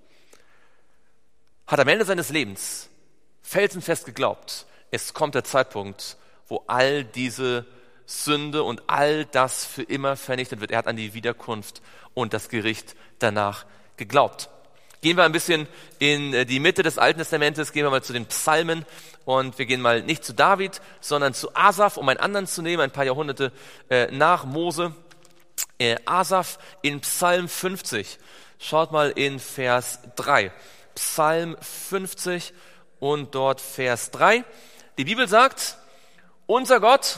hat am Ende seines Lebens felsenfest geglaubt, es kommt der Zeitpunkt, wo all diese Sünde und all das für immer vernichtet wird. Er hat an die Wiederkunft und das Gericht danach geglaubt. Gehen wir ein bisschen in die Mitte des Alten Testamentes, gehen wir mal zu den Psalmen und wir gehen mal nicht zu David, sondern zu Asaf, um einen anderen zu nehmen, ein paar Jahrhunderte nach Mose. Asaf in Psalm 50. Schaut mal in Vers 3. Psalm 50 und dort Vers 3. Die Bibel sagt, unser Gott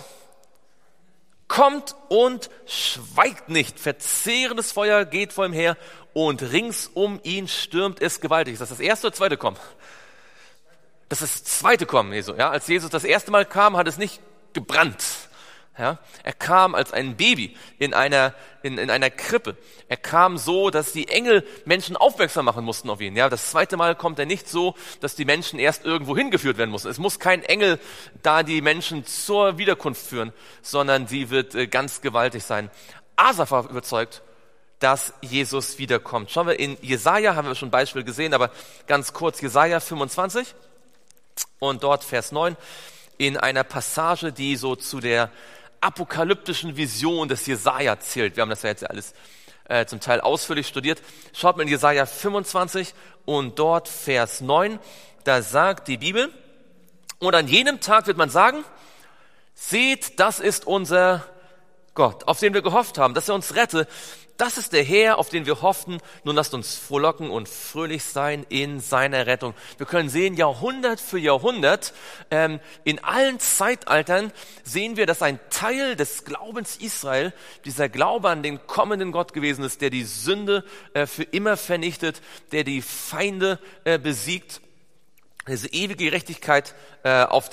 kommt und schweigt nicht. Verzehrendes Feuer geht vor ihm her und rings um ihn stürmt es gewaltig. Ist das das erste oder zweite Kommen? Das ist das zweite Kommen Jesu. Ja, als Jesus das erste Mal kam, hat es nicht gebrannt. Ja, er kam als ein Baby in einer Krippe. Er kam so, dass die Engel Menschen aufmerksam machen mussten auf ihn. Ja, das zweite Mal kommt er nicht so, dass die Menschen erst irgendwo hingeführt werden mussten. Es muss kein Engel da die Menschen zur Wiederkunft führen, sondern sie wird ganz gewaltig sein. Asaf war überzeugt, dass Jesus wiederkommt. Schauen wir in Jesaja, haben wir schon ein Beispiel gesehen, aber ganz kurz Jesaja 25 und dort Vers 9 in einer Passage, die so zu der apokalyptischen Vision des Jesaja zählt. Wir haben das ja jetzt alles zum Teil ausführlich studiert. Schaut mal in Jesaja 25 und dort Vers 9, da sagt die Bibel, und an jenem Tag wird man sagen, seht, das ist unser Gott, auf den wir gehofft haben, dass er uns rette. Das ist der Herr, auf den wir hofften. Nun lasst uns frohlocken und fröhlich sein in seiner Rettung. Wir können sehen, Jahrhundert für Jahrhundert, in allen Zeitaltern sehen wir, dass ein Teil des Glaubens Israel, dieser Glaube an den kommenden Gott gewesen ist, der die Sünde für immer vernichtet, der die Feinde besiegt, diese ewige Gerechtigkeit das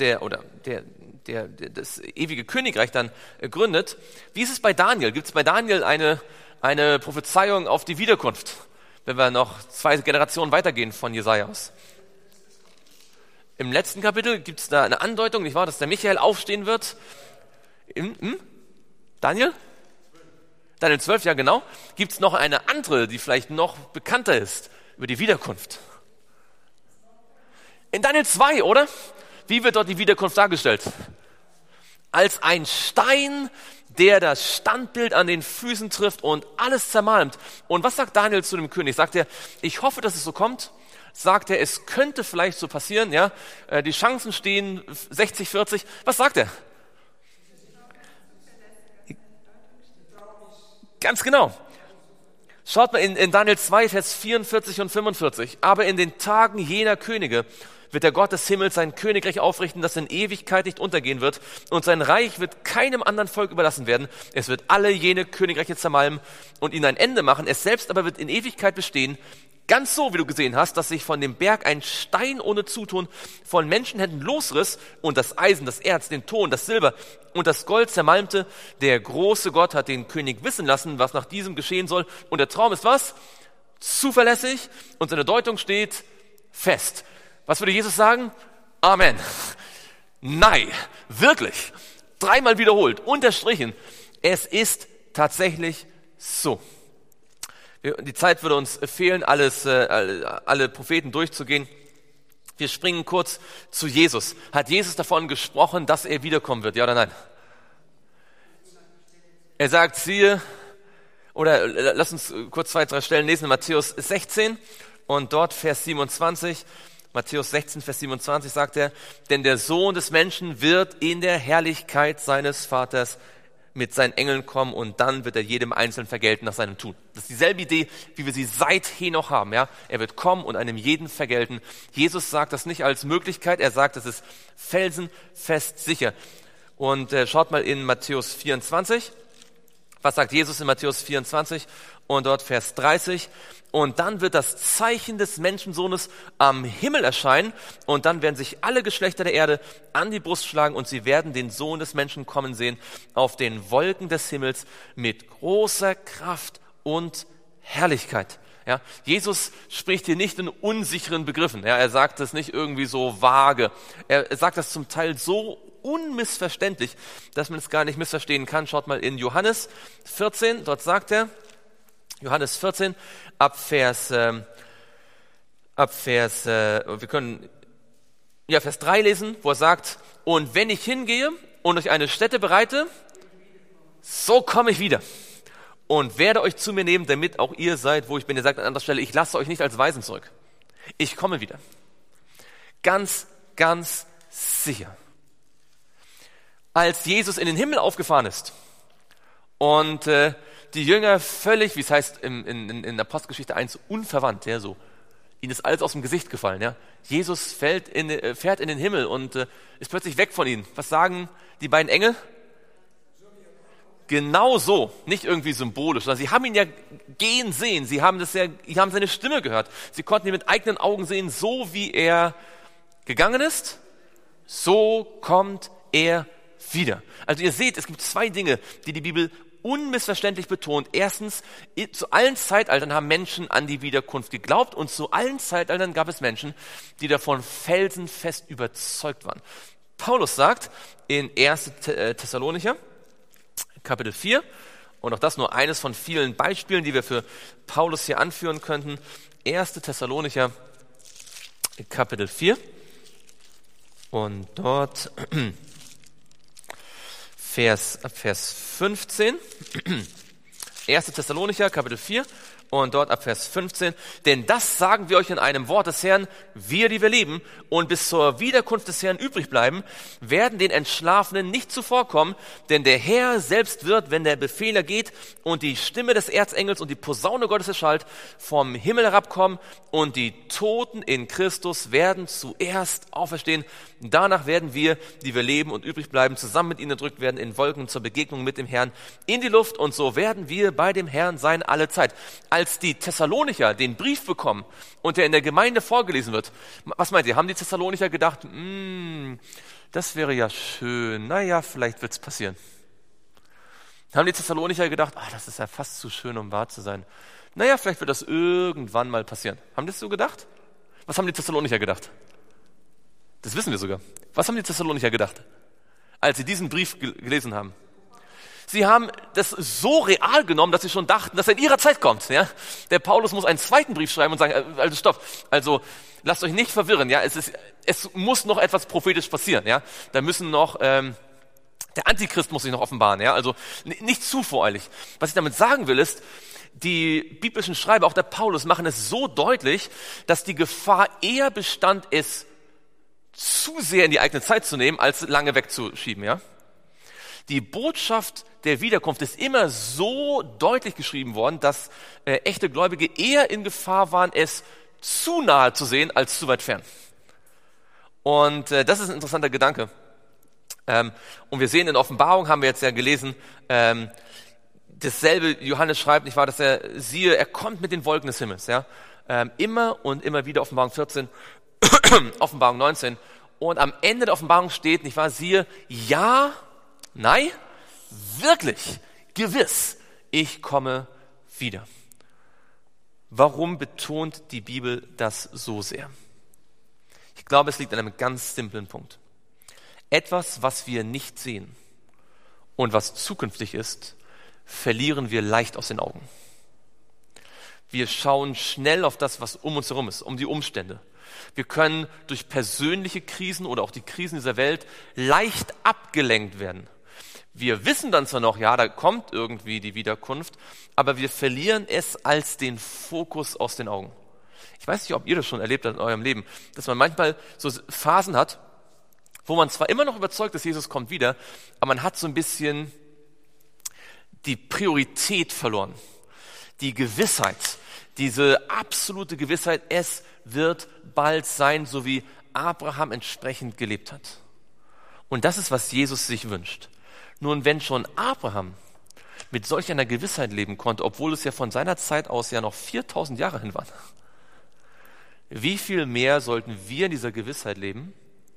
ewige Königreich dann gründet. Wie ist es bei Daniel? Gibt es bei Daniel eine Prophezeiung auf die Wiederkunft, wenn wir noch 2 Generationen weitergehen von Jesaja aus? Im letzten Kapitel gibt es da eine Andeutung, nicht wahr, dass der Michael aufstehen wird. Daniel? Daniel 12, ja genau. Gibt es noch eine andere, die vielleicht noch bekannter ist über die Wiederkunft? In Daniel 2, oder? Wie wird dort die Wiederkunft dargestellt? Als ein Stein, der das Standbild an den Füßen trifft und alles zermalmt. Und was sagt Daniel zu dem König? Sagt er, ich hoffe, dass es so kommt, sagt er, es könnte vielleicht so passieren, ja, die Chancen stehen 60-40. Was sagt er? Ganz genau. Schaut mal in Daniel 2, Vers 44 und 45. Aber in den Tagen jener Könige wird der Gott des Himmels sein Königreich aufrichten, das in Ewigkeit nicht untergehen wird. Und sein Reich wird keinem anderen Volk überlassen werden. Es wird alle jene Königreiche zermalmen und ihnen ein Ende machen. Es selbst aber wird in Ewigkeit bestehen. Ganz so, wie du gesehen hast, dass sich von dem Berg ein Stein ohne Zutun von Menschenhänden losriss und das Eisen, das Erz, den Ton, das Silber und das Gold zermalmte. Der große Gott hat den König wissen lassen, was nach diesem geschehen soll. Und der Traum ist was? Zuverlässig und seine Deutung steht fest. Was würde Jesus sagen? Amen. Nein, wirklich. 3-mal wiederholt, unterstrichen. Es ist tatsächlich so. Die Zeit würde uns fehlen, alle Propheten durchzugehen. Wir springen kurz zu Jesus. Hat Jesus davon gesprochen, dass er wiederkommen wird? Ja oder nein? Er sagt, lass uns kurz 2-3 Stellen lesen in Matthäus 16 und dort Vers 27. Matthäus 16, Vers 27 sagt er, denn der Sohn des Menschen wird in der Herrlichkeit seines Vaters mit seinen Engeln kommen und dann wird er jedem Einzelnen vergelten nach seinem Tun. Das ist dieselbe Idee, wie wir sie seither noch haben. Ja? Er wird kommen und einem jeden vergelten. Jesus sagt das nicht als Möglichkeit, er sagt, es ist felsenfest sicher. Und schaut mal in Matthäus 24. Was sagt Jesus in Matthäus 24? Und dort Vers 30. Und dann wird das Zeichen des Menschensohnes am Himmel erscheinen und dann werden sich alle Geschlechter der Erde an die Brust schlagen und sie werden den Sohn des Menschen kommen sehen auf den Wolken des Himmels mit großer Kraft und Herrlichkeit. Ja, Jesus spricht hier nicht in unsicheren Begriffen. Ja, er sagt es nicht irgendwie so vage. Er sagt das zum Teil so unmissverständlich, dass man es gar nicht missverstehen kann. Schaut mal in Johannes 14, dort sagt er, Johannes 14, Vers 3 lesen, wo er sagt, und wenn ich hingehe und euch eine Stätte bereite, so komme ich wieder und werde euch zu mir nehmen, damit auch ihr seid, wo ich bin. Er sagt an anderer Stelle, ich lasse euch nicht als Waisen zurück. Ich komme wieder. Ganz, ganz sicher. Als Jesus in den Himmel aufgefahren ist und die Jünger völlig, wie es heißt in Apostelgeschichte 1, unverwandt, ja, so. Ihnen ist alles aus dem Gesicht gefallen, ja. Jesus fährt in den Himmel und ist plötzlich weg von ihnen. Was sagen die beiden Engel? Genau so, nicht irgendwie symbolisch, sondern sie haben ihn ja gehen sehen, sie haben seine Stimme gehört. Sie konnten ihn mit eigenen Augen sehen, so wie er gegangen ist, so kommt er wieder. Also ihr seht, es gibt 2 Dinge, die die Bibel unmissverständlich betont. Erstens, zu allen Zeitaltern haben Menschen an die Wiederkunft geglaubt und zu allen Zeitaltern gab es Menschen, die davon felsenfest überzeugt waren. Paulus sagt in 1. Thessalonicher, Kapitel 4, und auch das nur eines von vielen Beispielen, die wir für Paulus hier anführen könnten. 1. Thessalonicher, Kapitel 4, und dort Vers 15, 1. Thessalonicher, Kapitel 4, und dort ab Vers 15. Denn das sagen wir euch in einem Wort des Herrn, wir, die wir leben und bis zur Wiederkunft des Herrn übrig bleiben, werden den Entschlafenen nicht zuvorkommen, denn der Herr selbst wird, wenn der Befehl ergeht und die Stimme des Erzengels und die Posaune Gottes erschallt, vom Himmel herabkommen und die Toten in Christus werden zuerst auferstehen. Danach werden wir, die wir leben und übrig bleiben, zusammen mit ihnen entrückt werden in Wolken zur Begegnung mit dem Herrn in die Luft und so werden wir bei dem Herrn sein alle Zeit. Als die Thessalonicher den Brief bekommen und der in der Gemeinde vorgelesen wird, was meint ihr, haben die Thessalonicher gedacht, das wäre ja schön, naja, vielleicht wird's passieren. Haben die Thessalonicher gedacht, das ist ja fast zu schön, um wahr zu sein. Naja, vielleicht wird das irgendwann mal passieren. Haben die das so gedacht? Was haben die Thessalonicher gedacht? Das wissen wir sogar. Was haben die Thessalonicher gedacht, als sie diesen Brief gelesen haben? Sie haben das so real genommen, dass sie schon dachten, dass er in ihrer Zeit kommt. Ja? Der Paulus muss einen zweiten Brief schreiben und sagen, also stopp, also lasst euch nicht verwirren. Ja? Es muss noch etwas prophetisch passieren. Ja? Da müssen noch, der Antichrist muss sich noch offenbaren. Ja? Also nicht zu voreilig. Was ich damit sagen will ist, die biblischen Schreiber, auch der Paulus, machen es so deutlich, dass die Gefahr eher bestand, es zu sehr in die eigene Zeit zu nehmen, als lange wegzuschieben, ja. Die Botschaft der Wiederkunft ist immer so deutlich geschrieben worden, dass echte Gläubige eher in Gefahr waren, es zu nahe zu sehen, als zu weit fern. Und das ist ein interessanter Gedanke. Und wir sehen in Offenbarung, haben wir jetzt ja gelesen, dasselbe Johannes schreibt, nicht wahr, dass er kommt mit den Wolken des Himmels, ja. Immer und immer wieder, Offenbarung 14, Offenbarung 19. Und am Ende der Offenbarung steht, nicht wahr, siehe, ja, nein, wirklich, gewiss, ich komme wieder. Warum betont die Bibel das so sehr? Ich glaube, es liegt an einem ganz simplen Punkt. Etwas, was wir nicht sehen und was zukünftig ist, verlieren wir leicht aus den Augen. Wir schauen schnell auf das, was um uns herum ist, um die Umstände. Wir können durch persönliche Krisen oder auch die Krisen dieser Welt leicht abgelenkt werden. Wir wissen dann zwar noch, ja, da kommt irgendwie die Wiederkunft, aber wir verlieren es als den Fokus aus den Augen. Ich weiß nicht, ob ihr das schon erlebt habt in eurem Leben, dass man manchmal so Phasen hat, wo man zwar immer noch überzeugt ist, Jesus kommt wieder, aber man hat so ein bisschen die Priorität verloren. Die Gewissheit, diese absolute Gewissheit, es wird bald sein, so wie Abraham entsprechend gelebt hat. Und das ist, was Jesus sich wünscht. Nun, wenn schon Abraham mit solch einer Gewissheit leben konnte, obwohl es ja von seiner Zeit aus ja noch 4000 Jahre hin waren, wie viel mehr sollten wir in dieser Gewissheit leben,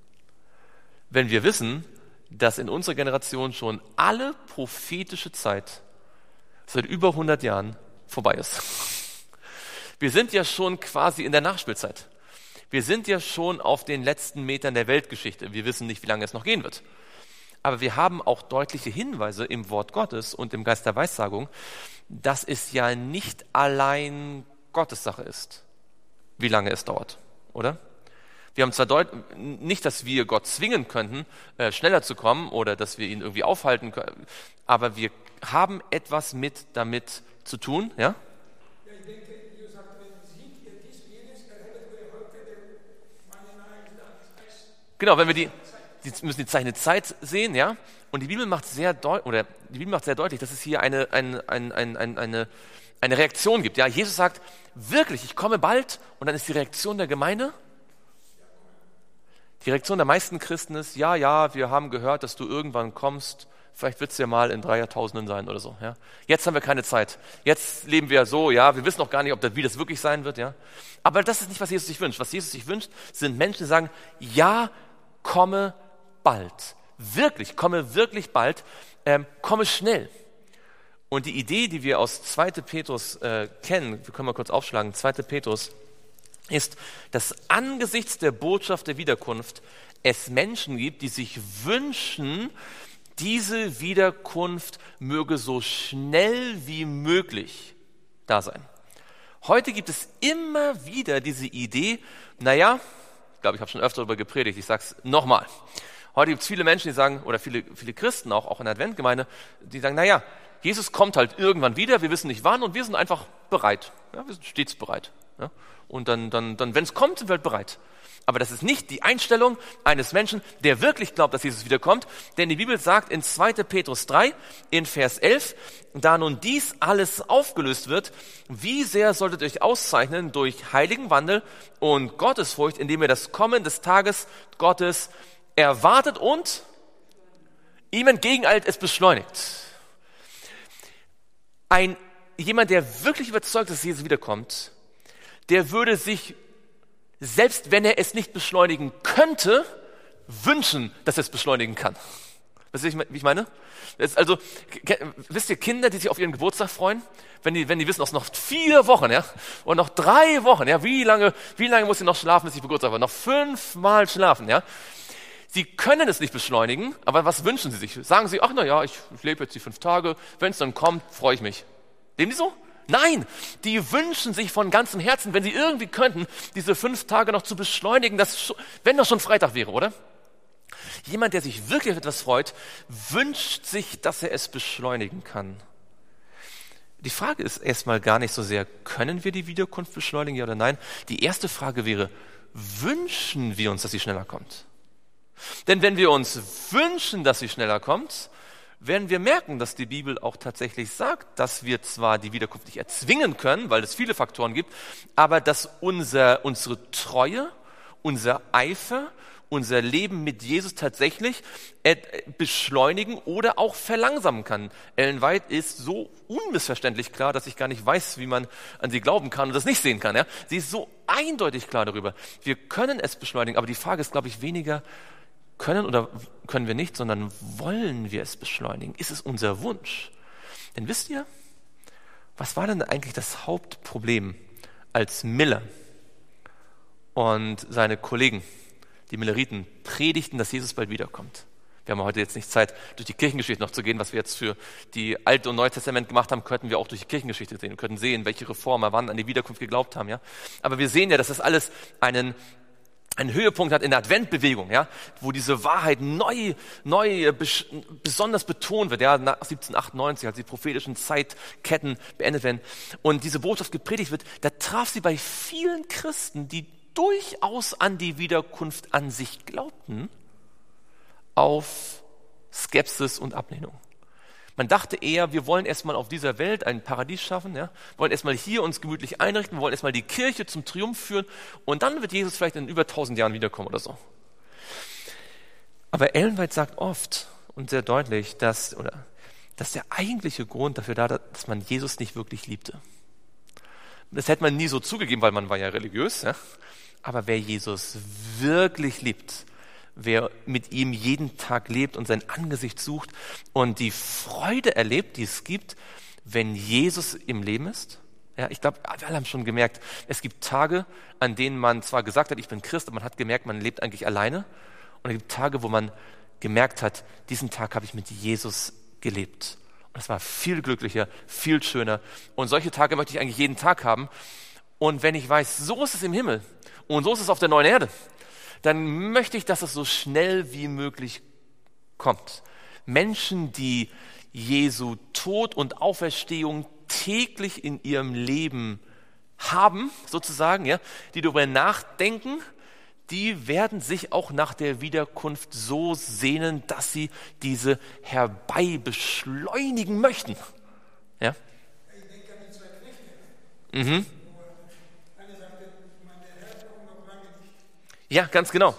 wenn wir wissen, dass in unserer Generation schon alle prophetische Zeit seit über 100 Jahren vorbei ist. Wir sind ja schon quasi in der Nachspielzeit. Wir sind ja schon auf den letzten Metern der Weltgeschichte. Wir wissen nicht, wie lange es noch gehen wird. Aber wir haben auch deutliche Hinweise im Wort Gottes und im Geist der Weissagung, dass es ja nicht allein Gottes Sache ist, wie lange es dauert, oder? Wir haben zwar nicht, dass wir Gott zwingen könnten, schneller zu kommen oder dass wir ihn irgendwie aufhalten können, aber wir haben etwas damit zu tun, ja? Ja, ich denke, ihr sagt, wenn sieht ihr dies, jenes, erhebt eure Häupter, denn meine Nahe ist. Genau, wenn wir müssen die Zeichen der Zeit sehen, ja? Und die Bibel macht sehr deutlich, dass es hier eine Reaktion gibt. Ja, Jesus sagt, wirklich, ich komme bald, und dann ist die Reaktion der Gemeinde. Die Reaktion der meisten Christen ist, ja, wir haben gehört, dass du irgendwann kommst, vielleicht wird es ja mal in 3 Jahrtausenden sein oder so. Ja? Jetzt haben wir keine Zeit. Jetzt leben wir so, ja, wir wissen noch gar nicht, wie das wirklich sein wird. Ja? Aber das ist nicht, was Jesus sich wünscht. Was Jesus sich wünscht, sind Menschen, die sagen, ja, komme bald. Wirklich, komme wirklich bald, komme schnell. Und die Idee, die wir aus 2. Petrus kennen, wir können mal kurz aufschlagen, 2. Petrus, ist, dass angesichts der Botschaft der Wiederkunft es Menschen gibt, die sich wünschen, diese Wiederkunft möge so schnell wie möglich da sein. Heute gibt es immer wieder diese Idee, ich glaube, ich habe schon öfter darüber gepredigt, ich sage es nochmal. Heute gibt es viele Menschen, die sagen, oder viele Christen auch in der Adventgemeinde, die sagen, Jesus kommt halt irgendwann wieder, wir wissen nicht wann und wir sind einfach bereit. Ja, wir sind stets bereit. Ja? Und dann, wenn es kommt, sind wir halt bereit. Aber das ist nicht die Einstellung eines Menschen, der wirklich glaubt, dass Jesus wiederkommt. Denn die Bibel sagt in 2. Petrus 3, in Vers 11, da nun dies alles aufgelöst wird, wie sehr solltet ihr euch auszeichnen durch heiligen Wandel und Gottesfurcht, indem ihr das Kommen des Tages Gottes erwartet und ihm entgegeneilt, es beschleunigt. Jemand, der wirklich überzeugt ist, dass Jesus wiederkommt, der würde sich, selbst wenn er es nicht beschleunigen könnte, wünschen, dass er es beschleunigen kann. Wisst ihr, wie ich meine? Also, wisst ihr, Kinder, die sich auf ihren Geburtstag freuen, wenn die wissen, es noch 4 Wochen, ja, oder noch 3 Wochen, ja, wie lange muss sie noch schlafen, bis ich Geburtstag habe? Noch 5 Mal schlafen, ja. Sie können es nicht beschleunigen, aber was wünschen sie sich? Sagen sie, ich lebe jetzt die 5 Tage, wenn es dann kommt, freue ich mich. Leben die so? Nein, die wünschen sich von ganzem Herzen, wenn sie irgendwie könnten, diese 5 Tage noch zu beschleunigen, wenn das schon Freitag wäre, oder? Jemand, der sich wirklich auf etwas freut, wünscht sich, dass er es beschleunigen kann. Die Frage ist erstmal gar nicht so sehr, können wir die Wiederkunft beschleunigen, ja oder nein? Die erste Frage wäre, wünschen wir uns, dass sie schneller kommt? Denn wenn wir uns wünschen, dass sie schneller kommt, werden wir merken, dass die Bibel auch tatsächlich sagt, dass wir zwar die Wiederkunft nicht erzwingen können, weil es viele Faktoren gibt, aber dass unsere Treue, unser Eifer, unser Leben mit Jesus tatsächlich beschleunigen oder auch verlangsamen kann. Ellen White ist so unmissverständlich klar, dass ich gar nicht weiß, wie man an sie glauben kann und das nicht sehen kann. Ja? Sie ist so eindeutig klar darüber. Wir können es beschleunigen, aber die Frage ist, glaube ich, weniger können oder können wir nicht, sondern wollen wir es beschleunigen? Ist es unser Wunsch? Denn wisst ihr, was war denn eigentlich das Hauptproblem, als Miller und seine Kollegen, die Milleriten, predigten, dass Jesus bald wiederkommt? Wir haben heute jetzt nicht Zeit, durch die Kirchengeschichte noch zu gehen. Was wir jetzt für die Alte und Neue Testament gemacht haben, könnten wir auch durch die Kirchengeschichte sehen. Wir könnten sehen, welche Reformer wann an die Wiederkunft geglaubt haben. Ja? Aber wir sehen ja, dass das alles einen Höhepunkt hat in der Adventbewegung, ja, wo diese Wahrheit neu besonders betont wird, ja, nach 1798, als die prophetischen Zeitketten beendet werden und diese Botschaft gepredigt wird, da traf sie bei vielen Christen, die durchaus an die Wiederkunft an sich glaubten, auf Skepsis und Ablehnung. Man dachte eher, wir wollen erstmal auf dieser Welt ein Paradies schaffen, ja? Wollen erstmal hier uns gemütlich einrichten, wollen erstmal die Kirche zum Triumph führen und dann wird Jesus vielleicht in über 1000 Jahren wiederkommen oder so. Aber Ellen White sagt oft und sehr deutlich, dass der eigentliche Grund dafür da, dass man Jesus nicht wirklich liebte. Das hätte man nie so zugegeben, weil man war ja religiös, ja? Aber wer Jesus wirklich liebt, wer mit ihm jeden Tag lebt und sein Angesicht sucht und die Freude erlebt, die es gibt, wenn Jesus im Leben ist. Ja, ich glaube, wir alle haben schon gemerkt, es gibt Tage, an denen man zwar gesagt hat, ich bin Christ, aber man hat gemerkt, man lebt eigentlich alleine. Und es gibt Tage, wo man gemerkt hat, diesen Tag habe ich mit Jesus gelebt. Und das war viel glücklicher, viel schöner. Und solche Tage möchte ich eigentlich jeden Tag haben. Und wenn ich weiß, so ist es im Himmel und so ist es auf der neuen Erde, dann möchte ich, dass es so schnell wie möglich kommt. Menschen, die Jesu Tod und Auferstehung täglich in ihrem Leben haben, sozusagen, ja, die darüber nachdenken, die werden sich auch nach der Wiederkunft so sehnen, dass sie diese herbei beschleunigen möchten. Ja? Ich denke an die zwei Knechte. Mhm. Einer sagte, der Herr kommt noch lange nicht. Ja, ganz genau.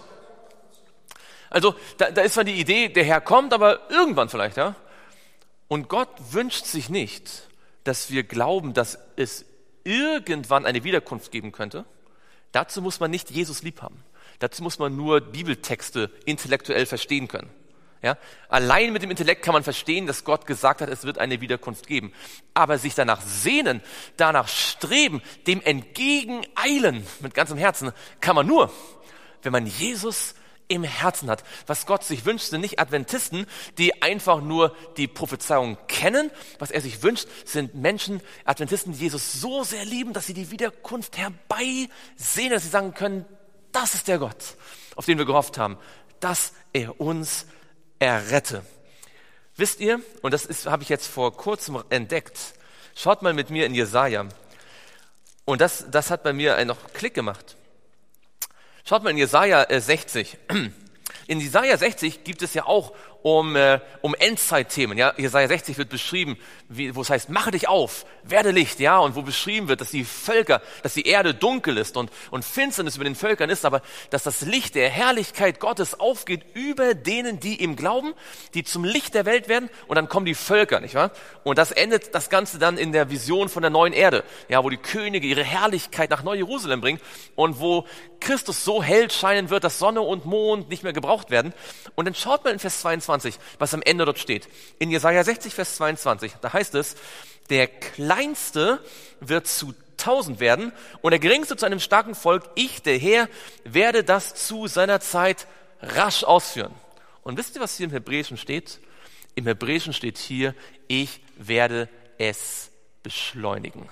Also da ist zwar die Idee, der Herr kommt, aber irgendwann vielleicht, ja. Und Gott wünscht sich nicht, dass wir glauben, dass es irgendwann eine Wiederkunft geben könnte. Dazu muss man nicht Jesus lieb haben. Dazu muss man nur Bibeltexte intellektuell verstehen können. Ja? Allein mit dem Intellekt kann man verstehen, dass Gott gesagt hat, es wird eine Wiederkunft geben. Aber sich danach sehnen, danach streben, dem entgegeneilen mit ganzem Herzen, kann man nur, wenn man Jesus im Herzen hat. Was Gott sich wünscht, sind nicht Adventisten, die einfach nur die Prophezeiung kennen. Was er sich wünscht, sind Menschen, Adventisten, die Jesus so sehr lieben, dass sie die Wiederkunft herbeisehen, dass sie sagen können, das ist der Gott, auf den wir gehofft haben, dass er uns errette. Wisst ihr, und das habe ich jetzt vor kurzem entdeckt, schaut mal mit mir in Jesaja. Und das hat bei mir noch Klick gemacht. Schaut mal in Jesaja 60. In Jesaja 60 gibt es ja auch um Endzeitthemen. Ja? Jesaja 60 wird beschrieben, wo es heißt, mache dich auf, werde Licht. Ja? Und wo beschrieben wird, dass die Erde dunkel ist und Finsternis über den Völkern ist, aber dass das Licht der Herrlichkeit Gottes aufgeht über denen, die ihm glauben, die zum Licht der Welt werden. Und dann kommen die Völker, nicht wahr? Und das endet das Ganze dann in der Vision von der neuen Erde, ja, wo die Könige ihre Herrlichkeit nach Neu-Jerusalem bringen und wo Christus so hell scheinen wird, dass Sonne und Mond nicht mehr gebraucht werden. Und dann schaut mal in Vers 22, was am Ende dort steht. In Jesaja 60, Vers 22, da heißt es, der Kleinste wird zu 1000 werden und der Geringste zu einem starken Volk. Ich, der Herr, werde das zu seiner Zeit rasch ausführen. Und wisst ihr, was hier im Hebräischen steht? Im Hebräischen steht hier, ich werde es beschleunigen.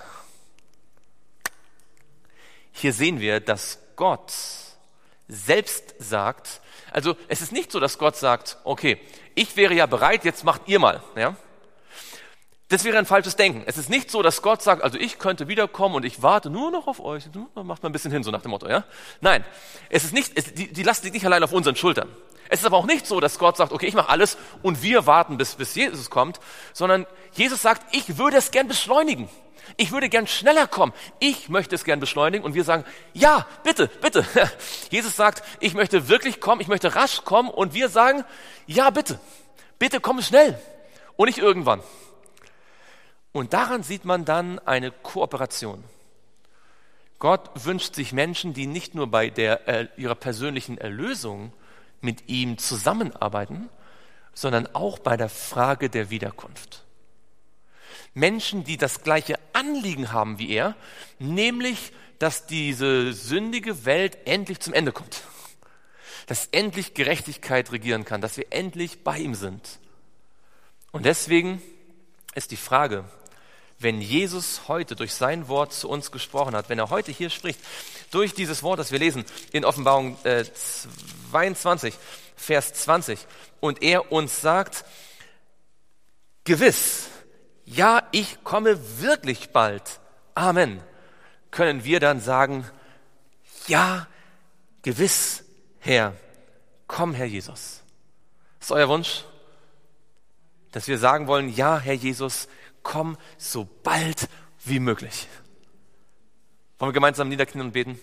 Hier sehen wir, dass Gott selbst sagt, also es ist nicht so, dass Gott sagt, okay, ich wäre ja bereit, jetzt macht ihr mal. Ja? Das wäre ein falsches Denken. Es ist nicht so, dass Gott sagt, also ich könnte wiederkommen und ich warte nur noch auf euch. Macht mal ein bisschen hin, so nach dem Motto, ja? Nein, es ist nicht, die Last liegt nicht allein auf unseren Schultern. Es ist aber auch nicht so, dass Gott sagt, okay, ich mache alles und wir warten, bis Jesus kommt, sondern Jesus sagt, ich würde es gern beschleunigen. Ich würde gern schneller kommen. Ich möchte es gern beschleunigen und wir sagen, ja, bitte, bitte. Jesus sagt, ich möchte wirklich kommen, ich möchte rasch kommen und wir sagen, ja, bitte, bitte komm schnell und nicht irgendwann. Und daran sieht man dann eine Kooperation. Gott wünscht sich Menschen, die nicht nur bei ihrer persönlichen Erlösung mit ihm zusammenarbeiten, sondern auch bei der Frage der Wiederkunft. Menschen, die das gleiche Anliegen haben wie er, nämlich, dass diese sündige Welt endlich zum Ende kommt. Dass endlich Gerechtigkeit regieren kann, dass wir endlich bei ihm sind. Und deswegen ist die Frage, wenn Jesus heute durch sein Wort zu uns gesprochen hat, wenn er heute hier spricht, durch dieses Wort, das wir lesen in Offenbarung 22, Vers 20, und er uns sagt, gewiss, ja, ich komme wirklich bald, Amen, können wir dann sagen, ja, gewiss, Herr, komm, Herr Jesus. Ist euer Wunsch, dass wir sagen wollen, ja, Herr Jesus, komm so bald wie möglich. Wollen wir gemeinsam niederknien und beten?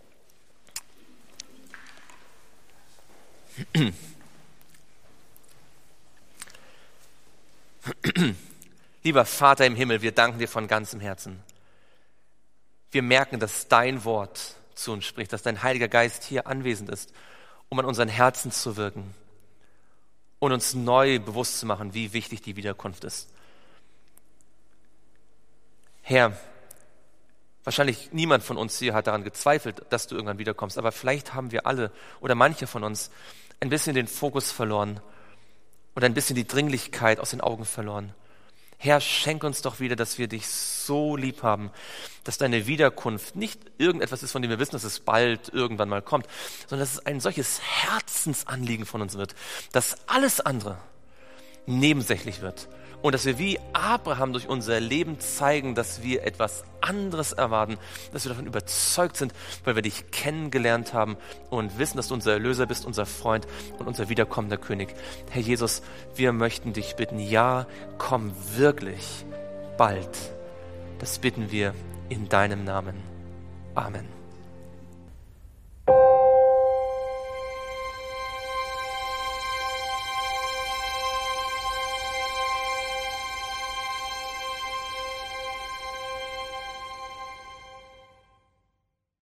Lieber Vater im Himmel, wir danken dir von ganzem Herzen. Wir merken, dass dein Wort zu uns spricht, dass dein Heiliger Geist hier anwesend ist, um an unseren Herzen zu wirken und uns neu bewusst zu machen, wie wichtig die Wiederkunft ist. Herr, wahrscheinlich niemand von uns hier hat daran gezweifelt, dass du irgendwann wiederkommst, aber vielleicht haben wir alle oder manche von uns ein bisschen den Fokus verloren oder ein bisschen die Dringlichkeit aus den Augen verloren. Herr, schenk uns doch wieder, dass wir dich so lieb haben, dass deine Wiederkunft nicht irgendetwas ist, von dem wir wissen, dass es bald irgendwann mal kommt, sondern dass es ein solches Herzensanliegen von uns wird, dass alles andere nebensächlich wird. Und dass wir wie Abraham durch unser Leben zeigen, dass wir etwas anderes erwarten, dass wir davon überzeugt sind, weil wir dich kennengelernt haben und wissen, dass du unser Erlöser bist, unser Freund und unser wiederkommender König. Herr Jesus, wir möchten dich bitten, ja, komm wirklich bald. Das bitten wir in deinem Namen. Amen.